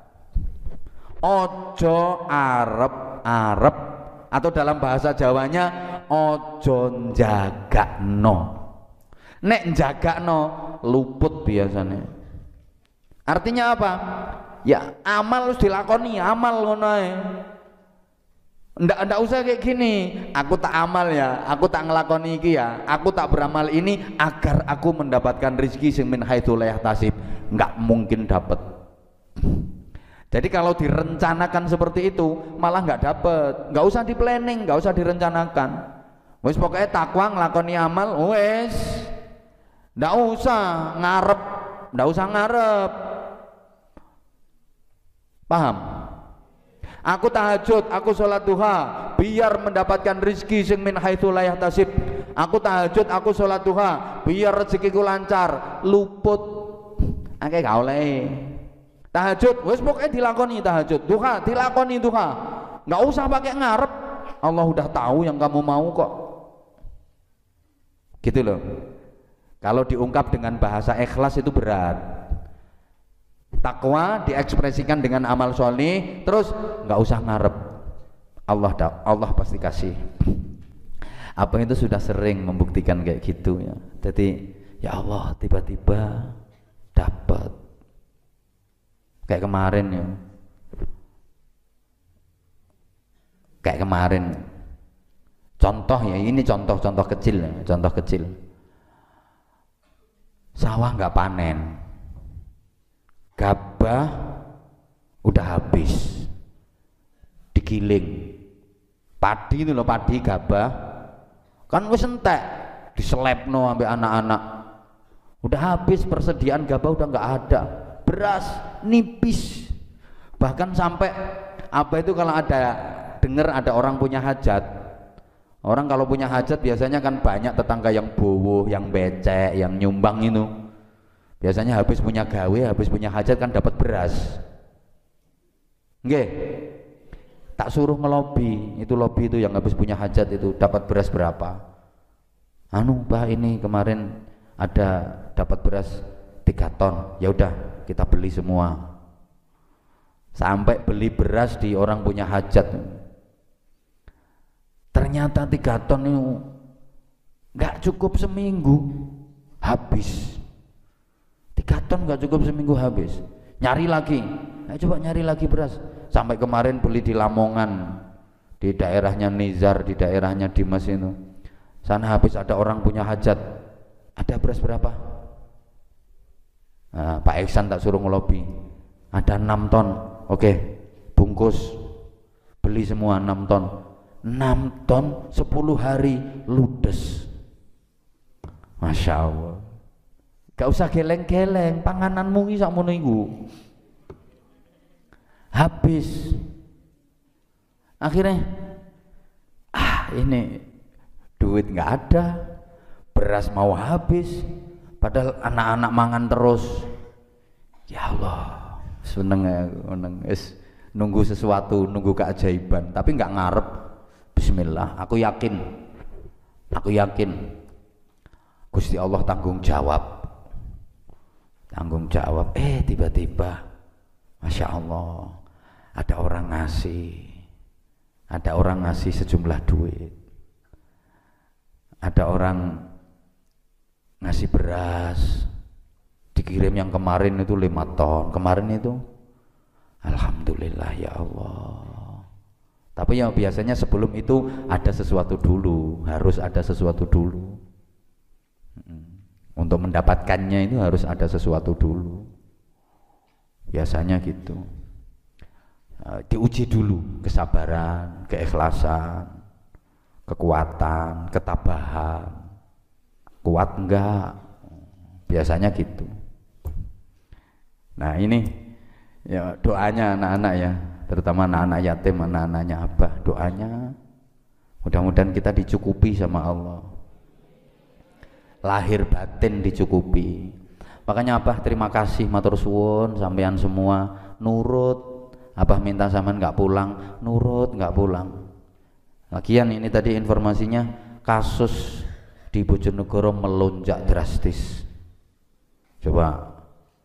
ojo arep-arep, atau dalam bahasa Jawanya ojo njagakno. Nek njagakno luput biasanya. Artinya apa? Ya amal harus dilakoni, amal ngono ae. Ndak ndak usah kayak gini, aku tak amal ya, aku tak ngelakoni iki ya, aku tak beramal ini agar aku mendapatkan rezeki sing min haitsu la yahtasib. Enggak mungkin dapat. Jadi kalau direncanakan seperti itu malah nggak dapat. Nggak usah di planning, nggak usah direncanakan. Wes pokoknya takwa ngelakoni amal, wes. Ndak usah ngarep, ndak usah ngarep. Paham? Aku tahajud, aku sholat duha biar mendapatkan rizki sing min haitsu la yahtasib. Aku tahajud, aku sholat duha biar rezekiku lancar, luput akeh gak oleh. Tahajud wis pokoke dilakoni tahajud, duha dilakoni duha. Enggak usah pakai ngarep. Allah udah tahu yang kamu mau kok. Gitu loh. Kalau diungkap dengan bahasa ikhlas itu berat. Takwa diekspresikan dengan amal soleh, terus nggak usah ngarep. Allah Allah pasti kasih. Apa itu sudah sering membuktikan kayak gitu ya. Jadi ya Allah tiba-tiba dapat. Kayak kemarin ya. Kayak kemarin. Contoh ya, ini contoh-contoh kecil ya, contoh kecil. Sawah nggak panen. Gabah udah habis, digiling. Padi itu loh, padi gabah kan wis entek, diselepno sampai anak-anak. Udah habis, persediaan gabah udah nggak ada, beras nipis. Bahkan sampai apa itu kalau ada dengar ada orang punya hajat, orang kalau punya hajat biasanya kan banyak tetangga yang bowo, yang becek, yang nyumbang itu. Biasanya habis punya gawe, habis punya hajat kan dapat beras. Nggih. Tak suruh ngelobi, itu lobi itu yang habis punya hajat itu dapat beras berapa? Anu, Pak, ini kemarin ada dapat beras tiga ton. Ya udah, kita beli semua. Sampai beli beras di orang punya hajat. Ternyata tiga ton itu nggak cukup seminggu habis. Tiga ton nggak cukup seminggu habis. Nyari lagi, nah, coba nyari lagi beras. Sampai kemarin beli di Lamongan, di daerahnya Nizar, di daerahnya Dimas itu. Sana habis, ada orang punya hajat. Ada beras berapa? Nah, Pak Iksan tak suruh ngelobi. Ada enam ton. Oke, bungkus. Beli semua enam ton. enam ton sepuluh hari ludes. Masya Allah. Gak usah geleng-geleng, pangananmu iki sakmono iku. Habis. Akhirnya ah ini duit nggak ada, beras mau habis, padahal anak-anak mangan terus. Ya Allah, seneng seneng es nunggu sesuatu, nunggu keajaiban, tapi nggak ngarep. Bismillah, aku yakin, aku yakin Gusti Allah tanggung jawab. Tanggung jawab, eh tiba-tiba Masya Allah ada orang ngasih, ada orang ngasih sejumlah duit, ada orang ngasih beras, dikirim yang kemarin itu lima ton, kemarin itu Alhamdulillah ya Allah. Tapi yang biasanya sebelum itu ada sesuatu dulu, harus ada sesuatu dulu. Untuk mendapatkannya itu harus ada sesuatu dulu. Biasanya gitu. Diuji dulu kesabaran, keikhlasan, kekuatan, ketabahan. Kuat enggak? Biasanya gitu. Nah ini ya doanya anak-anak ya, terutama anak-anak yatim, anak-anaknya Abah, doanya mudah-mudahan kita dicukupi sama Allah. Lahir batin dicukupi. Makanya Abah terima kasih matur suwun sampean semua nurut. Abah minta sampean nggak pulang, nurut nggak pulang. Lagian ini tadi informasinya kasus di Bojonegoro melonjak drastis. Coba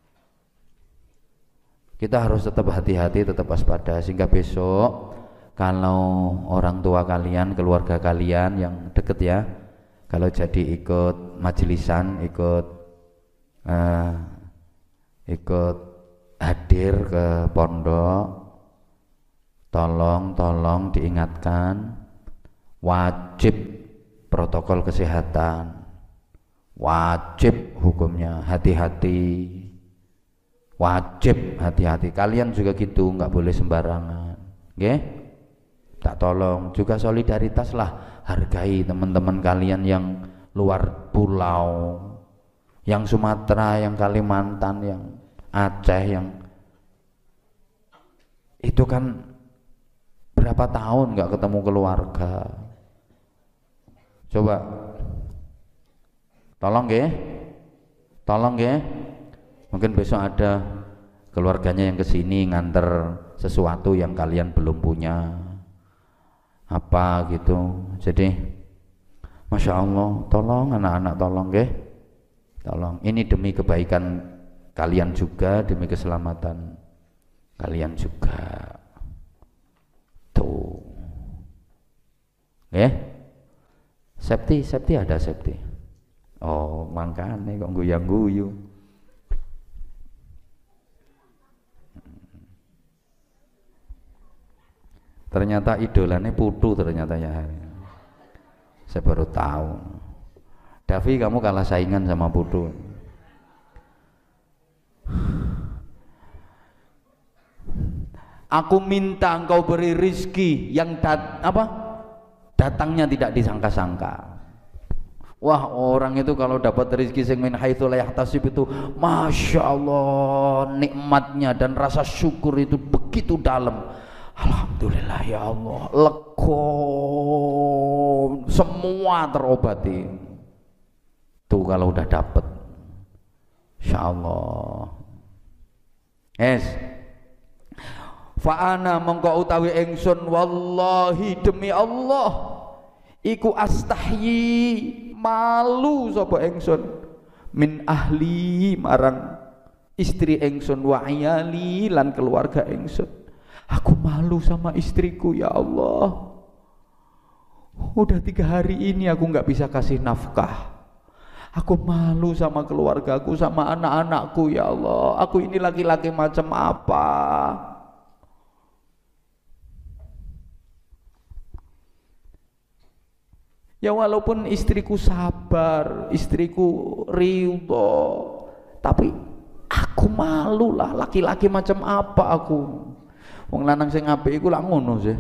kita harus tetap hati-hati, tetap waspada, sehingga besok kalau orang tua kalian, keluarga kalian yang deket ya, kalau jadi ikut majelisan, ikut uh, ikut hadir ke pondok, tolong tolong diingatkan wajib protokol kesehatan, wajib hukumnya, hati-hati, wajib hati-hati. Kalian juga gitu, nggak boleh sembarangan, okay? Tak tolong juga solidaritas lah, hargai teman-teman kalian yang luar pulau, yang Sumatera, yang Kalimantan, yang Aceh, yang itu kan Berapa tahun nggak ketemu keluarga? Coba, tolong ya, tolong ya. Mungkin besok ada keluarganya yang kesini nganter sesuatu yang kalian belum punya, apa gitu. Jadi, masya Allah, tolong anak-anak, tolong ya, tolong. Ini demi kebaikan kalian juga, demi keselamatan kalian juga. Tuh, ya. Safety, safety ada safety. Oh, makanya kok guyang-guyu. Ternyata idolanya putu ternyata ya. Saya baru tahu. Davi, kamu kalah saingan sama putu. Aku minta engkau beri rizki yang dat, apa? datangnya tidak disangka-sangka. Wah, orang itu kalau dapat rezeki sing min haitsu la yahtasib itu masya Allah, nikmatnya dan rasa syukur itu begitu dalam. Alhamdulillah ya Allah, lega, semua terobati. Tuh kalau udah dapat, insya Allah. Es, fa'ana mongko utawi ingsun wallahi demi Allah iku astahyi malu sapa ingsun min ahli marang istri ingsun wa ayali lan keluarga ingsun. Aku malu sama istriku ya Allah. Udah tiga hari ini aku nggak bisa kasih nafkah. Aku malu sama keluargaku, sama anak-anakku ya Allah. Aku ini laki-laki macam apa? Ya walaupun istriku sabar, istriku ridho, tapi aku malu lah, laki-laki macam apa aku. Wong lanang sing apik iku lak ngono sih.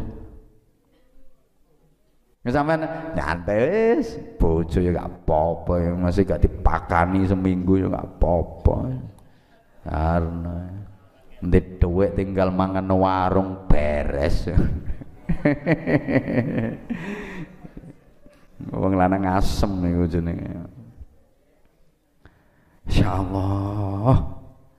Ya sampean nyantai wis, bojo ya gak apa-apa, masih gak dipakani seminggu ya gak apa-apa. Karena ndek dhuwit tinggal mangan warung beres. Wong lanang asem niku jenenge. Insyaallah.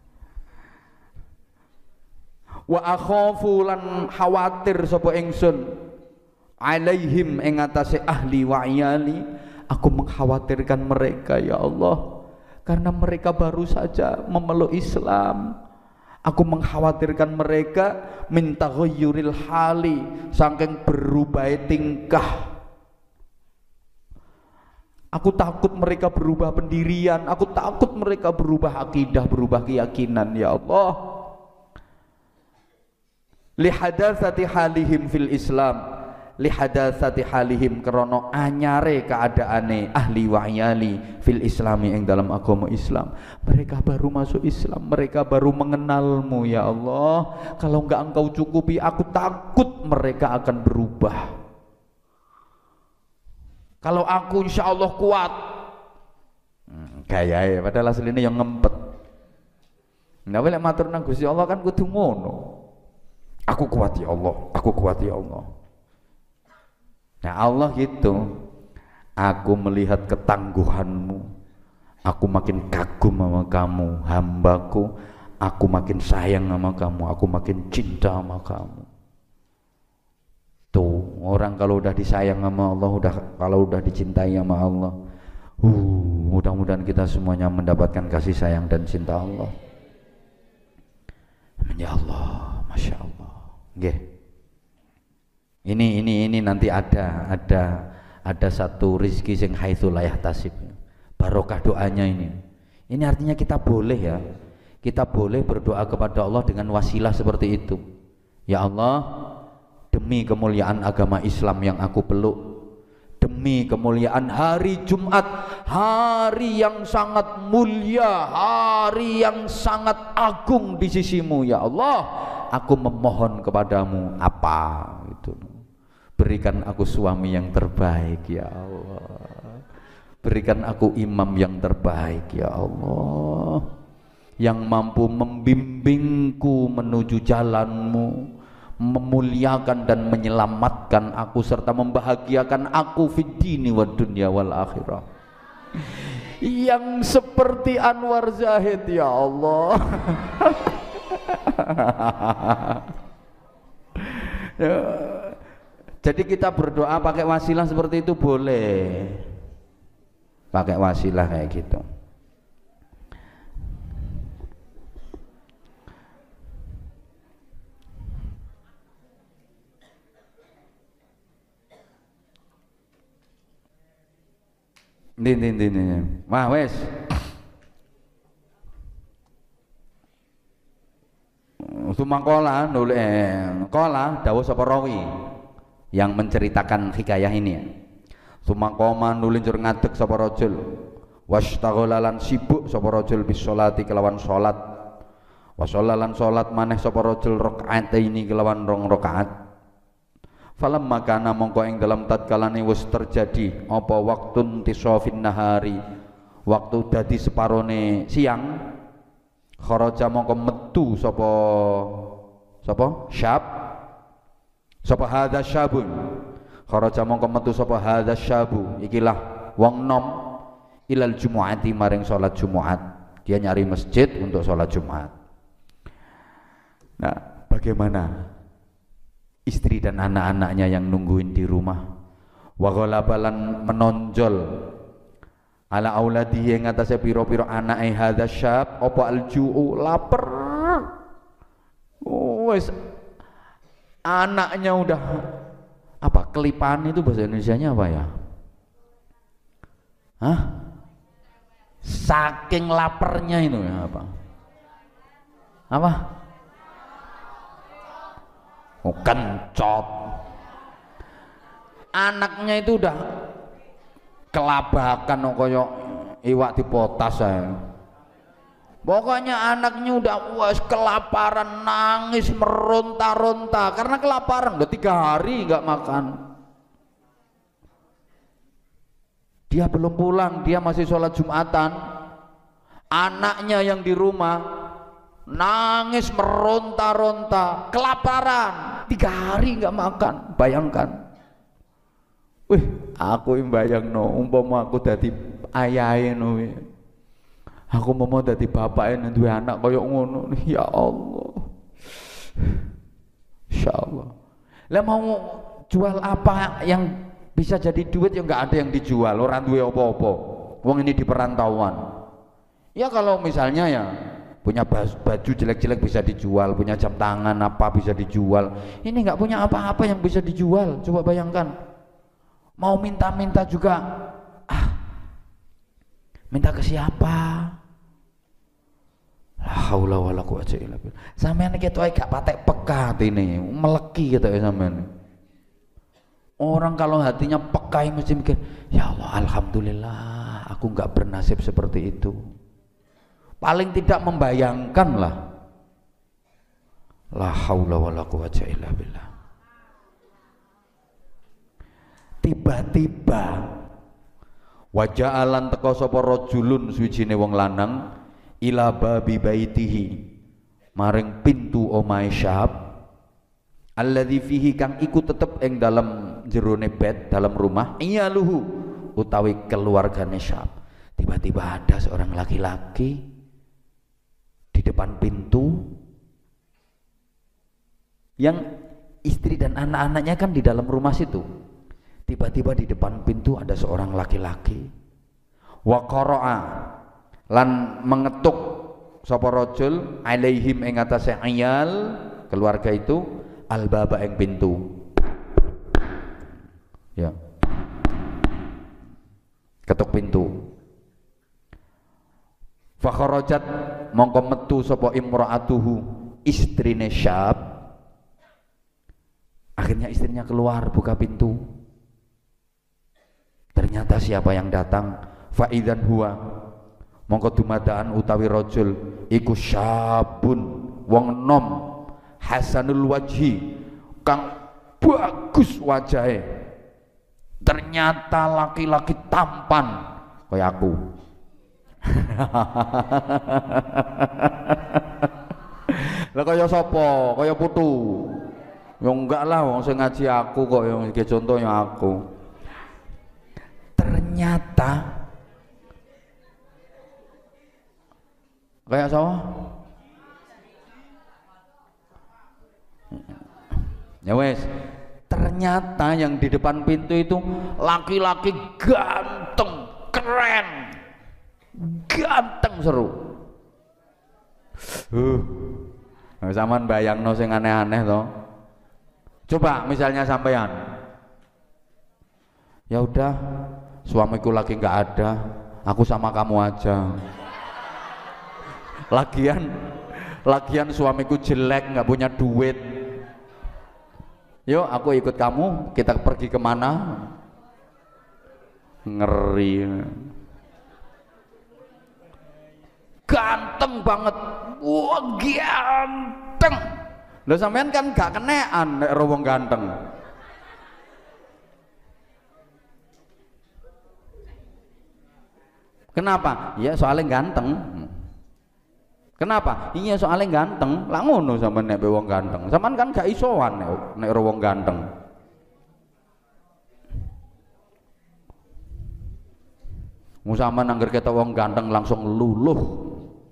Wa akhafu lan khawatir sapa ingsun alaihim ing atase ahli wa iyali, aku mengkhawatirkan mereka ya Allah, karena mereka baru saja memeluk Islam. Aku mengkhawatirkan mereka min taghayyuril hali, saking berubah tingkah. Aku takut mereka berubah pendirian, aku takut mereka berubah akidah, berubah keyakinan ya Allah. Lihadatsati halihim fil Islam, lihadatsati halihim krana anyare keadaane ahli wa iyali fil Islami ing dalam agama Islam. Mereka baru masuk Islam, mereka baru mengenalmu ya Allah. Kalau enggak engkau cukupi, aku takut mereka akan berubah. Kalau aku insya Allah kuat, hmm, gaya ya, padahal aslinya yang ngempet. Nggak boleh matur nang Gusti Allah kan kudu ngono. Aku kuat ya Allah, aku kuat ya Allah. Nah Allah gitu, aku melihat ketangguhanmu, aku makin kagum sama kamu, hambaku, aku makin sayang sama kamu, aku makin cinta sama kamu. Tuh, orang kalau udah disayang sama Allah, udah kalau udah dicintai sama Allah, uh, mudah-mudahan kita semuanya mendapatkan kasih sayang dan cinta Allah. Ya Allah, masya Allah. Nggih. Ini ini ini nanti ada ada ada satu rizki sing haitsu la yahtasib. Barokah doanya ini. Ini artinya kita boleh ya. Kita boleh berdoa kepada Allah dengan wasilah seperti itu. Ya Allah, demi kemuliaan agama Islam yang aku peluk, demi kemuliaan hari Jumat, hari yang sangat mulia, hari yang sangat agung di sisimu ya Allah, aku memohon kepadamu apa itu, berikan aku suami yang terbaik ya Allah, berikan aku imam yang terbaik ya Allah, yang mampu membimbingku menuju jalanmu, memuliakan dan menyelamatkan aku serta membahagiakan aku fid dini wad dunya wal akhirah. Yang seperti Anwar Zahid ya Allah. Ya. Jadi kita berdoa pakai wasilah seperti itu boleh, pakai wasilah kayak gitu. Ini, ini, ini, ini. Wah, wes. Sumangkola nulis eh, kola dawuh sapa rawi yang menceritakan hikayah ini ya. Sumangkoma nulinjur ngadeg sapa rajul wastaghala lan sibuk sapa rajul bis sholati kelawan salat wa sholalan salat maneh sapa rajul rakaataini kelawan rong rakaat. Falam makana mongko ing dalam tatkalane wis terjadi apa waktun tisofin nahari, waktu dadi separone siang, kharaja mongko metu sapa sapa syab sapa hadza syabun, kharaja mongko metu sapa hadza syabu, ikilah wong nom ilal jumuati maring salat Jumat. Dia nyari masjid untuk salat Jumat. Nah, bagaimana istri dan anak-anaknya yang nungguin di rumah? Wa ghalabalan menonjol ala auladihi ing atase pira-pira anake hadza syab apa alju'u, lapar. Oh, wis anaknya udah apa? Kelipan itu bahasa Indonesianya apa ya? Hah? Saking laparnya itu ya apa? Apa? Oh, kencot. Anaknya itu udah kelabakan kaya iwak dipotas saya. Pokoknya anaknya udah was kelaparan, nangis meronta-ronta karena kelaparan, udah tiga hari nggak makan. Dia belum pulang, dia masih sholat Jumatan. Anaknya yang di rumah nangis meronta-ronta, kelaparan, tiga hari nggak makan. Bayangkan, wih, aku imbayang no, umpama aku dadi ayahe no, aku mau dadi bapaknya duwe anak koyok ngono, ya Allah, Insya Allah. Lah mau jual apa yang bisa jadi duit ya nggak ada yang dijual, orang duwe apa-apa. Wong ini di perantauan. Ya kalau misalnya ya punya baju jelek-jelek bisa dijual, punya jam tangan apa bisa dijual. Ini nggak punya apa-apa yang bisa dijual. Coba bayangkan, mau minta-minta juga, ah, minta ke siapa? La haula wala quwwata illa billah. Sampeyan iki ketoke gak patek peka atine, meleki ketoke sampeyan. Orang kalau hatinya peka mesti mikir, ya Allah, alhamdulillah, aku nggak bernasib seperti itu. Paling tidak membayangkan lah. La haula wala quwwata illa billah. Tiba-tiba waja'alan teka sapa rajulun suwijine wong lanang ila babi baitihi maring pintu omahe Syahab alladzi fihi kang iku tetep ing dalam jerone bed dalam rumah iyaluhu utawi keluargane Syahab. Tiba-tiba ada seorang laki-laki di depan pintu yang istri dan anak-anaknya kan di dalam rumah situ. Tiba-tiba di depan pintu ada seorang laki-laki wa qara'a lan mengetuk sapa rajul alaihim ing atase ayal keluarga itu albaba ing pintu. Ya. Ketuk pintu. Fa kharajat mongko metu sapa imraatuhu istrine Syab. Akhirnya istrinya keluar buka pintu. Ternyata siapa yang datang? Fa idzan huwa mongko dumadaan utawi rajul iku syabun wong nom hasanul wajhi kang bagus wajahe. Ternyata laki-laki tampan kaya aku. Lah kaya sapa? Kaya putu. Ya enggak lah, wong sing ngaji aku kok, yang iki contohnya aku. Ternyata kayak sama. Ya wes, ternyata yang di depan pintu itu laki-laki ganteng, keren, ganteng seru. Uh, sampean bayangno sing aneh-aneh toh. Coba misalnya sampean, ya udah suamiku lagi nggak ada, aku sama kamu aja. Lagian, lagian suamiku jelek, nggak punya duit. Yuk aku ikut kamu, kita pergi kemana? Ngeri. Ganteng banget, wah ganteng. Lo sampean kan gak kenean nek wong ganteng. Kenapa? Iya soalnya ganteng. Kenapa? Iya soalnya ganteng. Lah ngono sampean nek wong ganteng. Sampean kan gak isoan nek nek wong ganteng. Musaman angger ketok wong ganteng langsung luluh.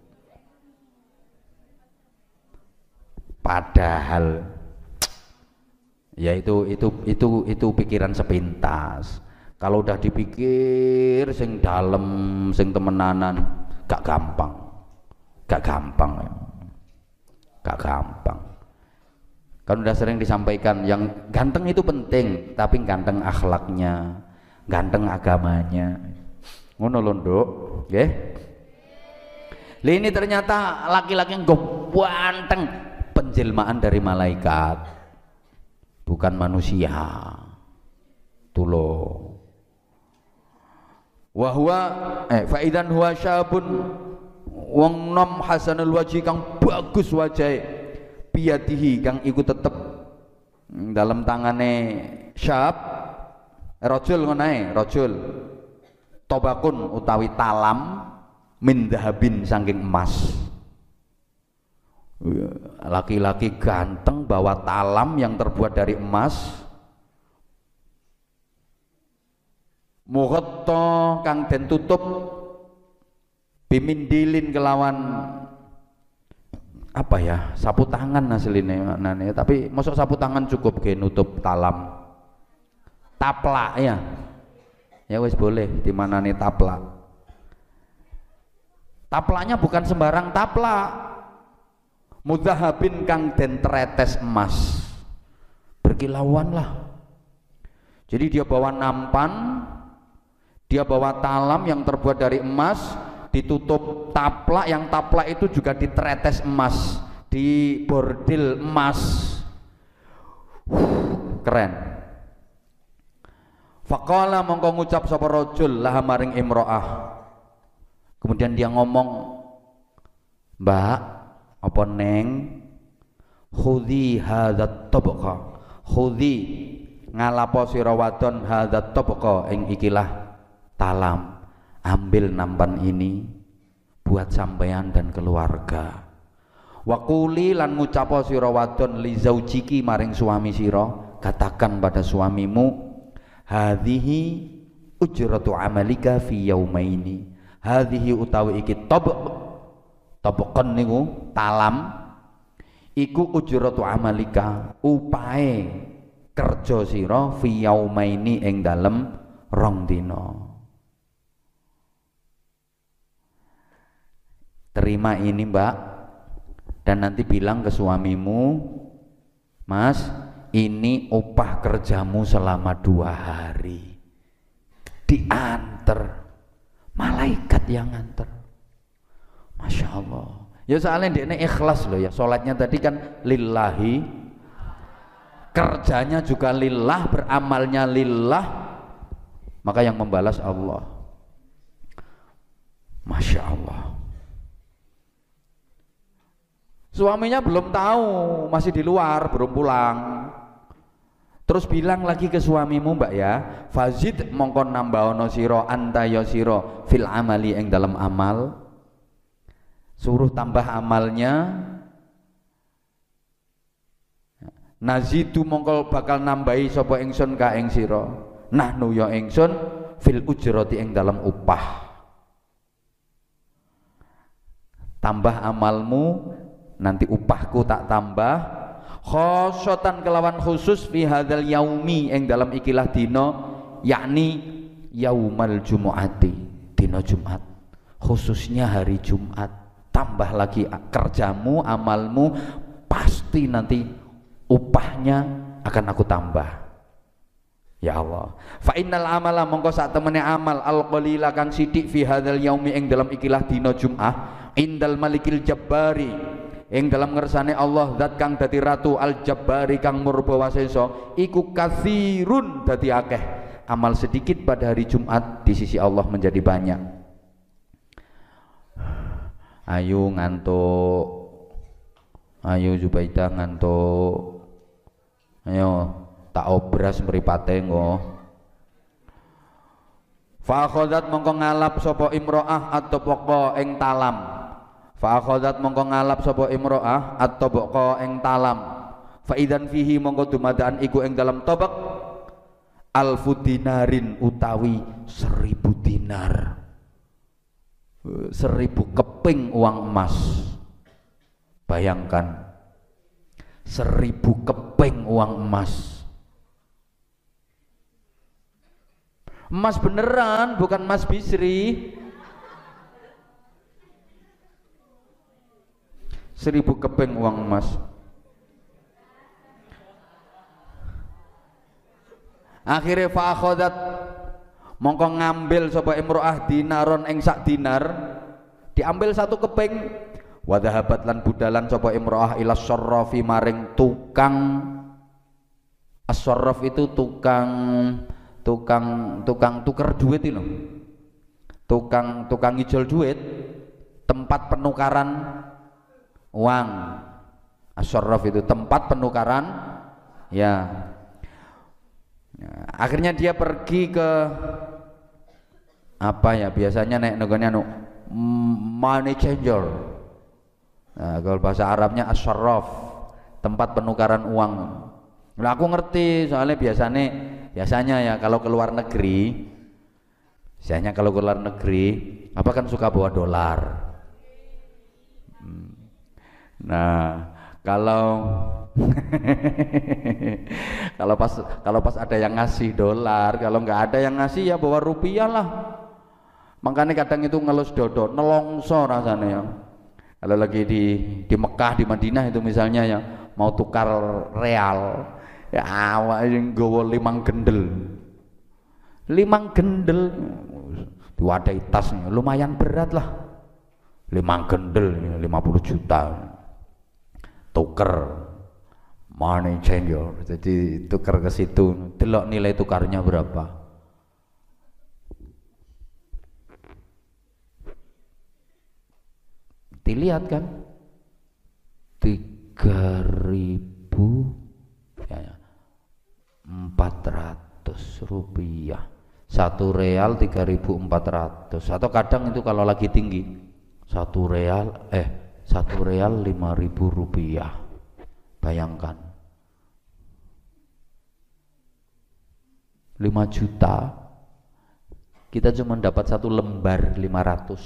Padahal ya itu itu itu itu pikiran sepintas. Kalau udah dipikir sing dalem, sing temenanan, gak gampang, gak gampang, gak gampang. Kan udah sering disampaikan yang ganteng itu penting, tapi ganteng akhlaknya, ganteng agamanya. Ngono lho Nduk, nggih. Lah ini ternyata laki-laki yang ganteng, penjelmaan dari malaikat, bukan manusia. Tulo. Wahwa eh faidan huwa syabun wong nom hasanul wajhi kang bagus wajahe biyadihi kang iku tetep dalam tangane syab rajul ngono rajul tobakun utawi talam min dhahabin saking emas. Laki-laki ganteng bawa talam yang terbuat dari emas, mughatta kang den tutup bimindilin kelawan apa ya, sapu tangan asline maknane, tapi mosok sapu tangan cukup ge nutup talam. Taplak ya, ya wis boleh dimanani taplak. Taplaknya bukan sembarang taplak, mudzahabin kang den tretes emas, berkilauan lah. Jadi dia bawa nampan, dia bawa talam yang terbuat dari emas, ditutup taplak, yang taplak itu juga ditretes emas, di bordil emas. Keren. Faqala mongko ngucap sapa rajul laha maring imro'ah. Kemudian dia ngomong, "Mbak, apa neng khudhi hadzat tabqa, khudhi ngalapo sira wadon hadzat tabqa ing ikilah talam, ambil nampan ini buat sampean dan keluarga. Waquli lan ngucapo sira wadon li zaujiki maring suami sira, katakan pada suamimu, hadhihi ujratu amalika fi yaumaini, hadhihi utawi iki tabq, tabqan niku talam iku ujratu amalika, upae kerja sira fi yaumaini ing dalem rong dina. Terima ini Mbak, dan nanti bilang ke suamimu, Mas, ini upah kerjamu selama dua hari. Diantar, malaikat yang nganter. Masya Allah. Ya soalnya dia ikhlas loh ya, sholatnya tadi kan lillahi, kerjanya juga lillah, beramalnya lillah, maka yang membalas Allah. Masya Allah. Suaminya belum tahu, masih di luar, belum pulang. Terus bilang lagi ke suamimu, Mbak ya, fazid mongkon nambahono sira anta ya sira fil amali ing dalam amal. Suruh tambah amalnya. nazidu mongko bakal nambahi sapa ingsun ka ing sira nahnu ya ingsun fil ujrati ing dalam upah. Tambah amalmu nanti upahku tak tambah, khosotan kelawan khusus fi hadzal yaumi ing dalam ikilah dina, yakni yaumal jumu'ati, dina Jumat, khususnya hari Jumat. Tambah lagi kerjamu, amalmu, pasti nanti upahnya akan aku tambah. Ya Allah, fa innal amala mongko sak temene amal al qalila kang sithik fi hadzal yaumi ing dalam ikilah dina Jumat, indal malikil jabbari ing dalam ngersane Allah zat kang dadi ratu al jabbari kang murba wasesa iku katsirun dadi akeh. Amal sedikit pada hari Jumat di sisi Allah menjadi banyak. Ayo ngantuk, ayo Zubaidah ngantuk, ayo tak obras mripate engko. Fa akhadzat mongko ngalap sapa imro'ah at-tabaqa ing talam. Fa akhadzat mongko ngalap sapa imro'ah at-tabaqa ing talam. Fa idzan fihi mongko dumadaan iku ing dalam tabaq alfu dinarin utawi seribu dinar. Seribu keping uang emas. Bayangkan seribu keping uang emas. Emas beneran, bukan emas bisri. Seribu keping uang emas. Akhirnya fa'akhodat mongko ngambil sapa imro'ah dinaron ing sak dinar, diambil satu keping. Wadhahabat lan budalan sapa imro'ah ila syarrafi maring tukang. As-syarraf itu tukang tukang tukang tukar duit itu, tukang tukang ngijol duit, tempat penukaran uang. As-syarraf itu tempat penukaran, ya. Akhirnya dia pergi ke apa ya, biasanya nek negone anu money changer. Nah, kalau bahasa Arabnya as-syarraf, tempat penukaran uang. Nah, aku ngerti soalnya biasanya biasanya ya kalau ke luar negeri, biasanya kalau ke luar negeri apa kan suka bawa dolar. Nah, kalau kalau pas kalau pas ada yang ngasih dolar, kalau nggak ada yang ngasih ya bawa rupiah lah. Makanya kadang itu ngelus dodo, nelongso rasanya ya. Kalau lagi di di Mekah, di Madinah itu misalnya ya mau tukar real, ya awak yang gowo limang gendel, limang gendel, diwadai tasnya, lumayan berat lah, limang gendel, lima puluh juta, tuker. Money changer, jadi tukar ke situ, delok nilai tukarnya berapa. Dilihat kan, tiga ribu ya, empat ratus rupiah, satu real tiga ribu empat ratus, atau kadang itu kalau lagi tinggi, satu real eh satu real lima ribu rupiah. Bayangkan. lima juta kita cuma dapat satu lembar lima ratus.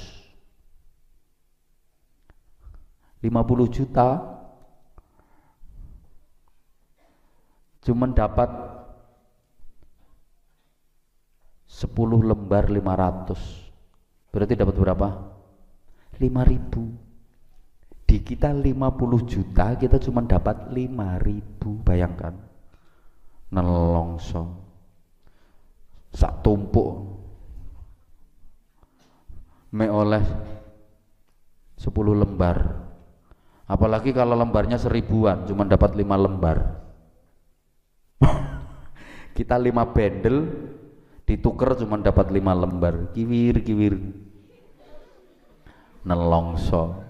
lima puluh juta cuma dapat sepuluh lembar lima ratus. Berarti dapat berapa? lima ribu. Di kita lima puluh juta kita cuma dapat lima ribu. Bayangkan. Nelongso. Sak tumpuk me oleh sepuluh lembar, apalagi kalau lembarnya seribuan cuma dapat lima lembar. Kita lima bendel ditukar cuma dapat lima lembar, kiwir kiwir nelongso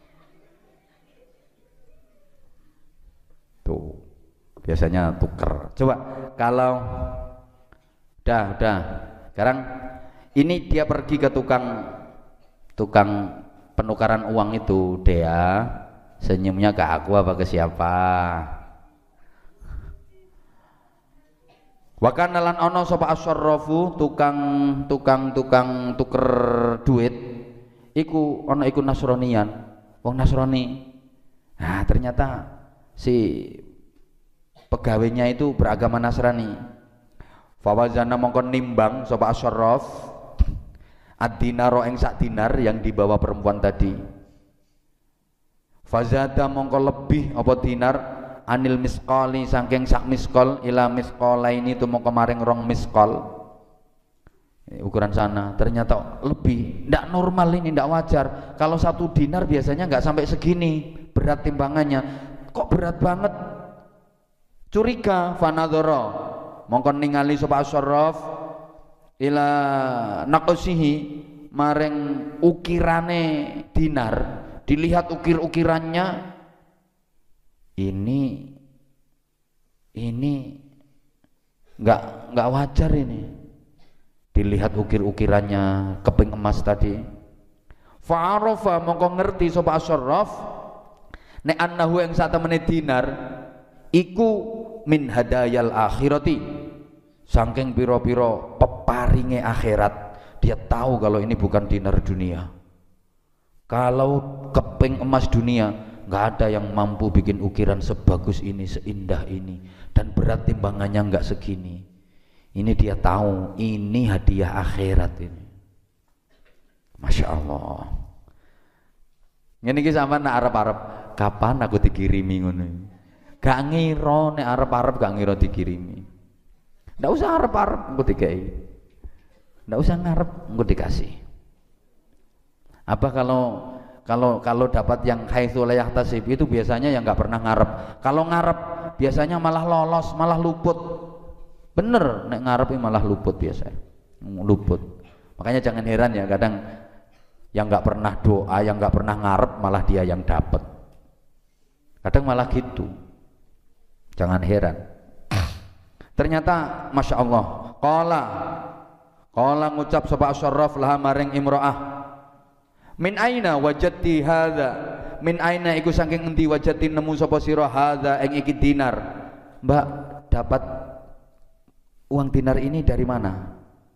tuh biasanya tuker. Coba kalau Dah, dah. Sekarang ini dia pergi ke tukang tukang penukaran uang itu, Dea. Senyumnya ke aku apa ke siapa? Wa kana lan ana sapa asyarrafu tukang tukang tukang tuker duit iku ana iku Nasranian, wong Nasrani. Nah, ternyata si pegawainya itu beragama Nasrani. Fawazana mongko nimbang sapa asyarraf ad-dinaro ing sak dinar yang dibawa perempuan tadi. Fazada mongko lebih apa dinar anil misqali saking sak miskol ila misqalaini itu mongko maring rong miskol. Ukuran sana ternyata lebih, ndak normal ini, ndak wajar. Kalau satu dinar biasanya nggak sampai segini berat timbangannya, kok berat banget. Curiga, fanadhara mongko ningali sapa asyarraf ila naqsihi maring ukirane dinar, dilihat ukir-ukirannya ini ini nggak nggak wajar ini, dilihat ukir-ukirannya keping emas tadi. Fa'arafa mongko ngerti sapa asyarraf nek annahu ing satemene dinar iku min hadayal akhirati, saking piro-piro peparinge akhirat. Dia tahu kalau ini bukan dinar dunia. Kalau keping emas dunia nggak ada yang mampu bikin ukiran sebagus ini, seindah ini, dan berat timbangannya nggak segini. Ini dia tahu ini hadiah akhirat ini. Masya Allah. Ini kisah mana Arab-Arab, kapan aku dikirimi ngono? Gak ngira nek Arab-Arab gak ngira dikirimi. Ndak usah Arab-Arab engko dikai. Ndak usah ngarep engko dikasih. Apa kalau kalau kalau dapat yang haitsu la yahtasib itu biasanya yang nggak pernah ngarep. Kalau ngarep biasanya malah lolos, malah luput. Bener, nek ngarep malah luput biasanya. Luput. Makanya jangan heran ya, kadang yang nggak pernah doa, yang nggak pernah ngarep malah dia yang dapat. Kadang malah gitu. Jangan heran. Ternyata masya Allah. Qala qala ngucap sapa asyarraf laha maring imro'ah. Min aina wajadti hadza? Min aina iku saking endi wajadti nemu sapa sira hadza ing iki dinar? Mbak, dapat uang dinar ini dari mana?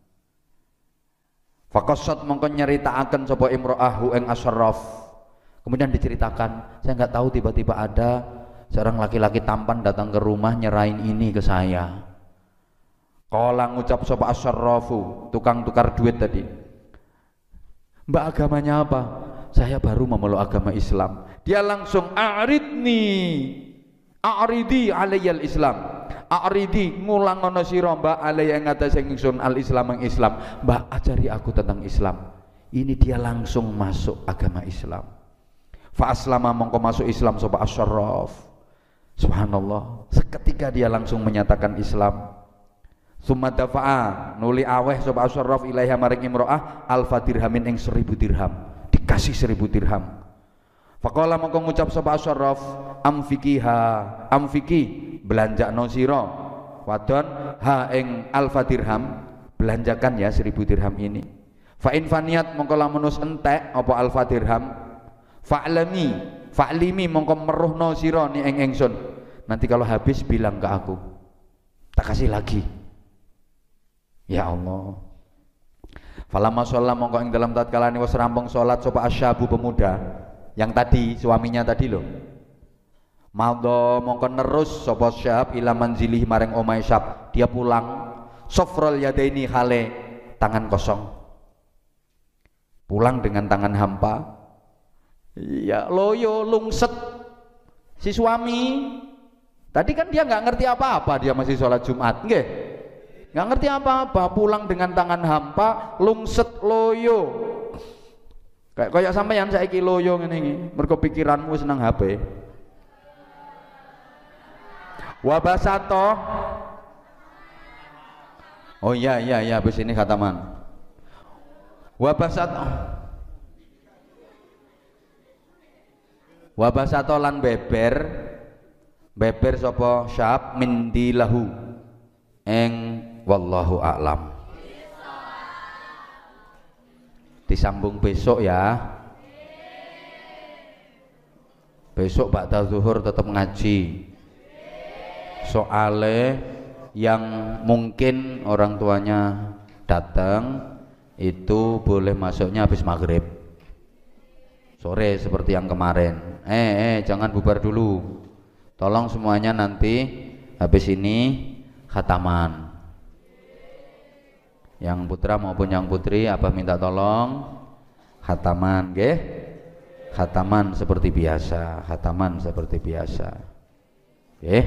Faqassat mongko nyeritakaken sapa imro'ahu ing asyarraf. Kemudian diceritakan, saya enggak tahu tiba-tiba ada seorang laki-laki tampan datang ke rumah nyerahin ini ke saya. Qala ngucap sapa asyarrafu, tukang tukar duit tadi. Mbak, agamanya apa? Saya baru memeluk agama Islam. Dia langsung a'ridni, a'ridi alayyal Islam. A'ridi ngulangono sira Mbak alayya ing atase ingsun al Islam ing Islam. Mbak, ajari aku tentang Islam. Ini dia langsung masuk agama Islam. Fa aslama mongko masuk Islam sapa asyarraf. Subhanallah. Seketika dia langsung menyatakan Islam. Summa dafa'a nuli aweh sapa asyarraf ilaiha maring imro'ah alfa dirhamin ing seribu dirham, dikasih seribu dirham. Faqala mongko ngucap sapa asyarraf amfikiha, amfiki belanjakno sira wadon ha ing alfa dirham, belanjakan ya seribu dirham ini. Fa in faniyat mongko lamun wis entek apa alfa dirham fa'lami fa'limi mongko meruhno sira ni ing ingsun, nanti kalau habis bilang ke aku tak kasih lagi. Ya Allah. Falamma shalla mongko ing dalam tatkalane wis rampung salat sapa asyabu pemuda yang tadi suaminya tadi loh. Maldo mongko nerus sapa syab ila manzilih maring omahe syab. Dia pulang sofrol yadaini hale tangan kosong. Pulang dengan tangan hampa. Ya loyo lungset si suami. Tadi kan dia nggak ngerti apa-apa, dia masih sholat Jumat, nggih. Nggak ngerti apa-apa, pulang dengan tangan hampa, lungset loyo. Kayak kayak sampeyan saiki loyo ngene iki, mergo pikiranmu seneng H P. Wabasato. Oh iya iya iya, habis ini khataman. Wabasato. Wabasato lan beber, beber sapa syab mindi lahu eng wallahu a'lam. Disambung besok ya. Besok ba'da zuhur tetap ngaji. Soale yang mungkin orang tuanya datang itu boleh masuknya habis maghrib sore seperti yang kemarin. Eh, eh jangan bubar dulu. Tolong semuanya nanti habis ini khataman. Yang putra maupun yang putri apa minta tolong khataman, nggih? Khataman seperti biasa, khataman seperti biasa. Nggih?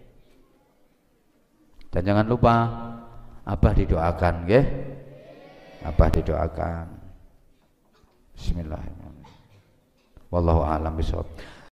Dan jangan lupa Abah didoakan, nggih? Abah didoakan. Bismillahirrahmanirrahim. Wallahu a'lam bishawab.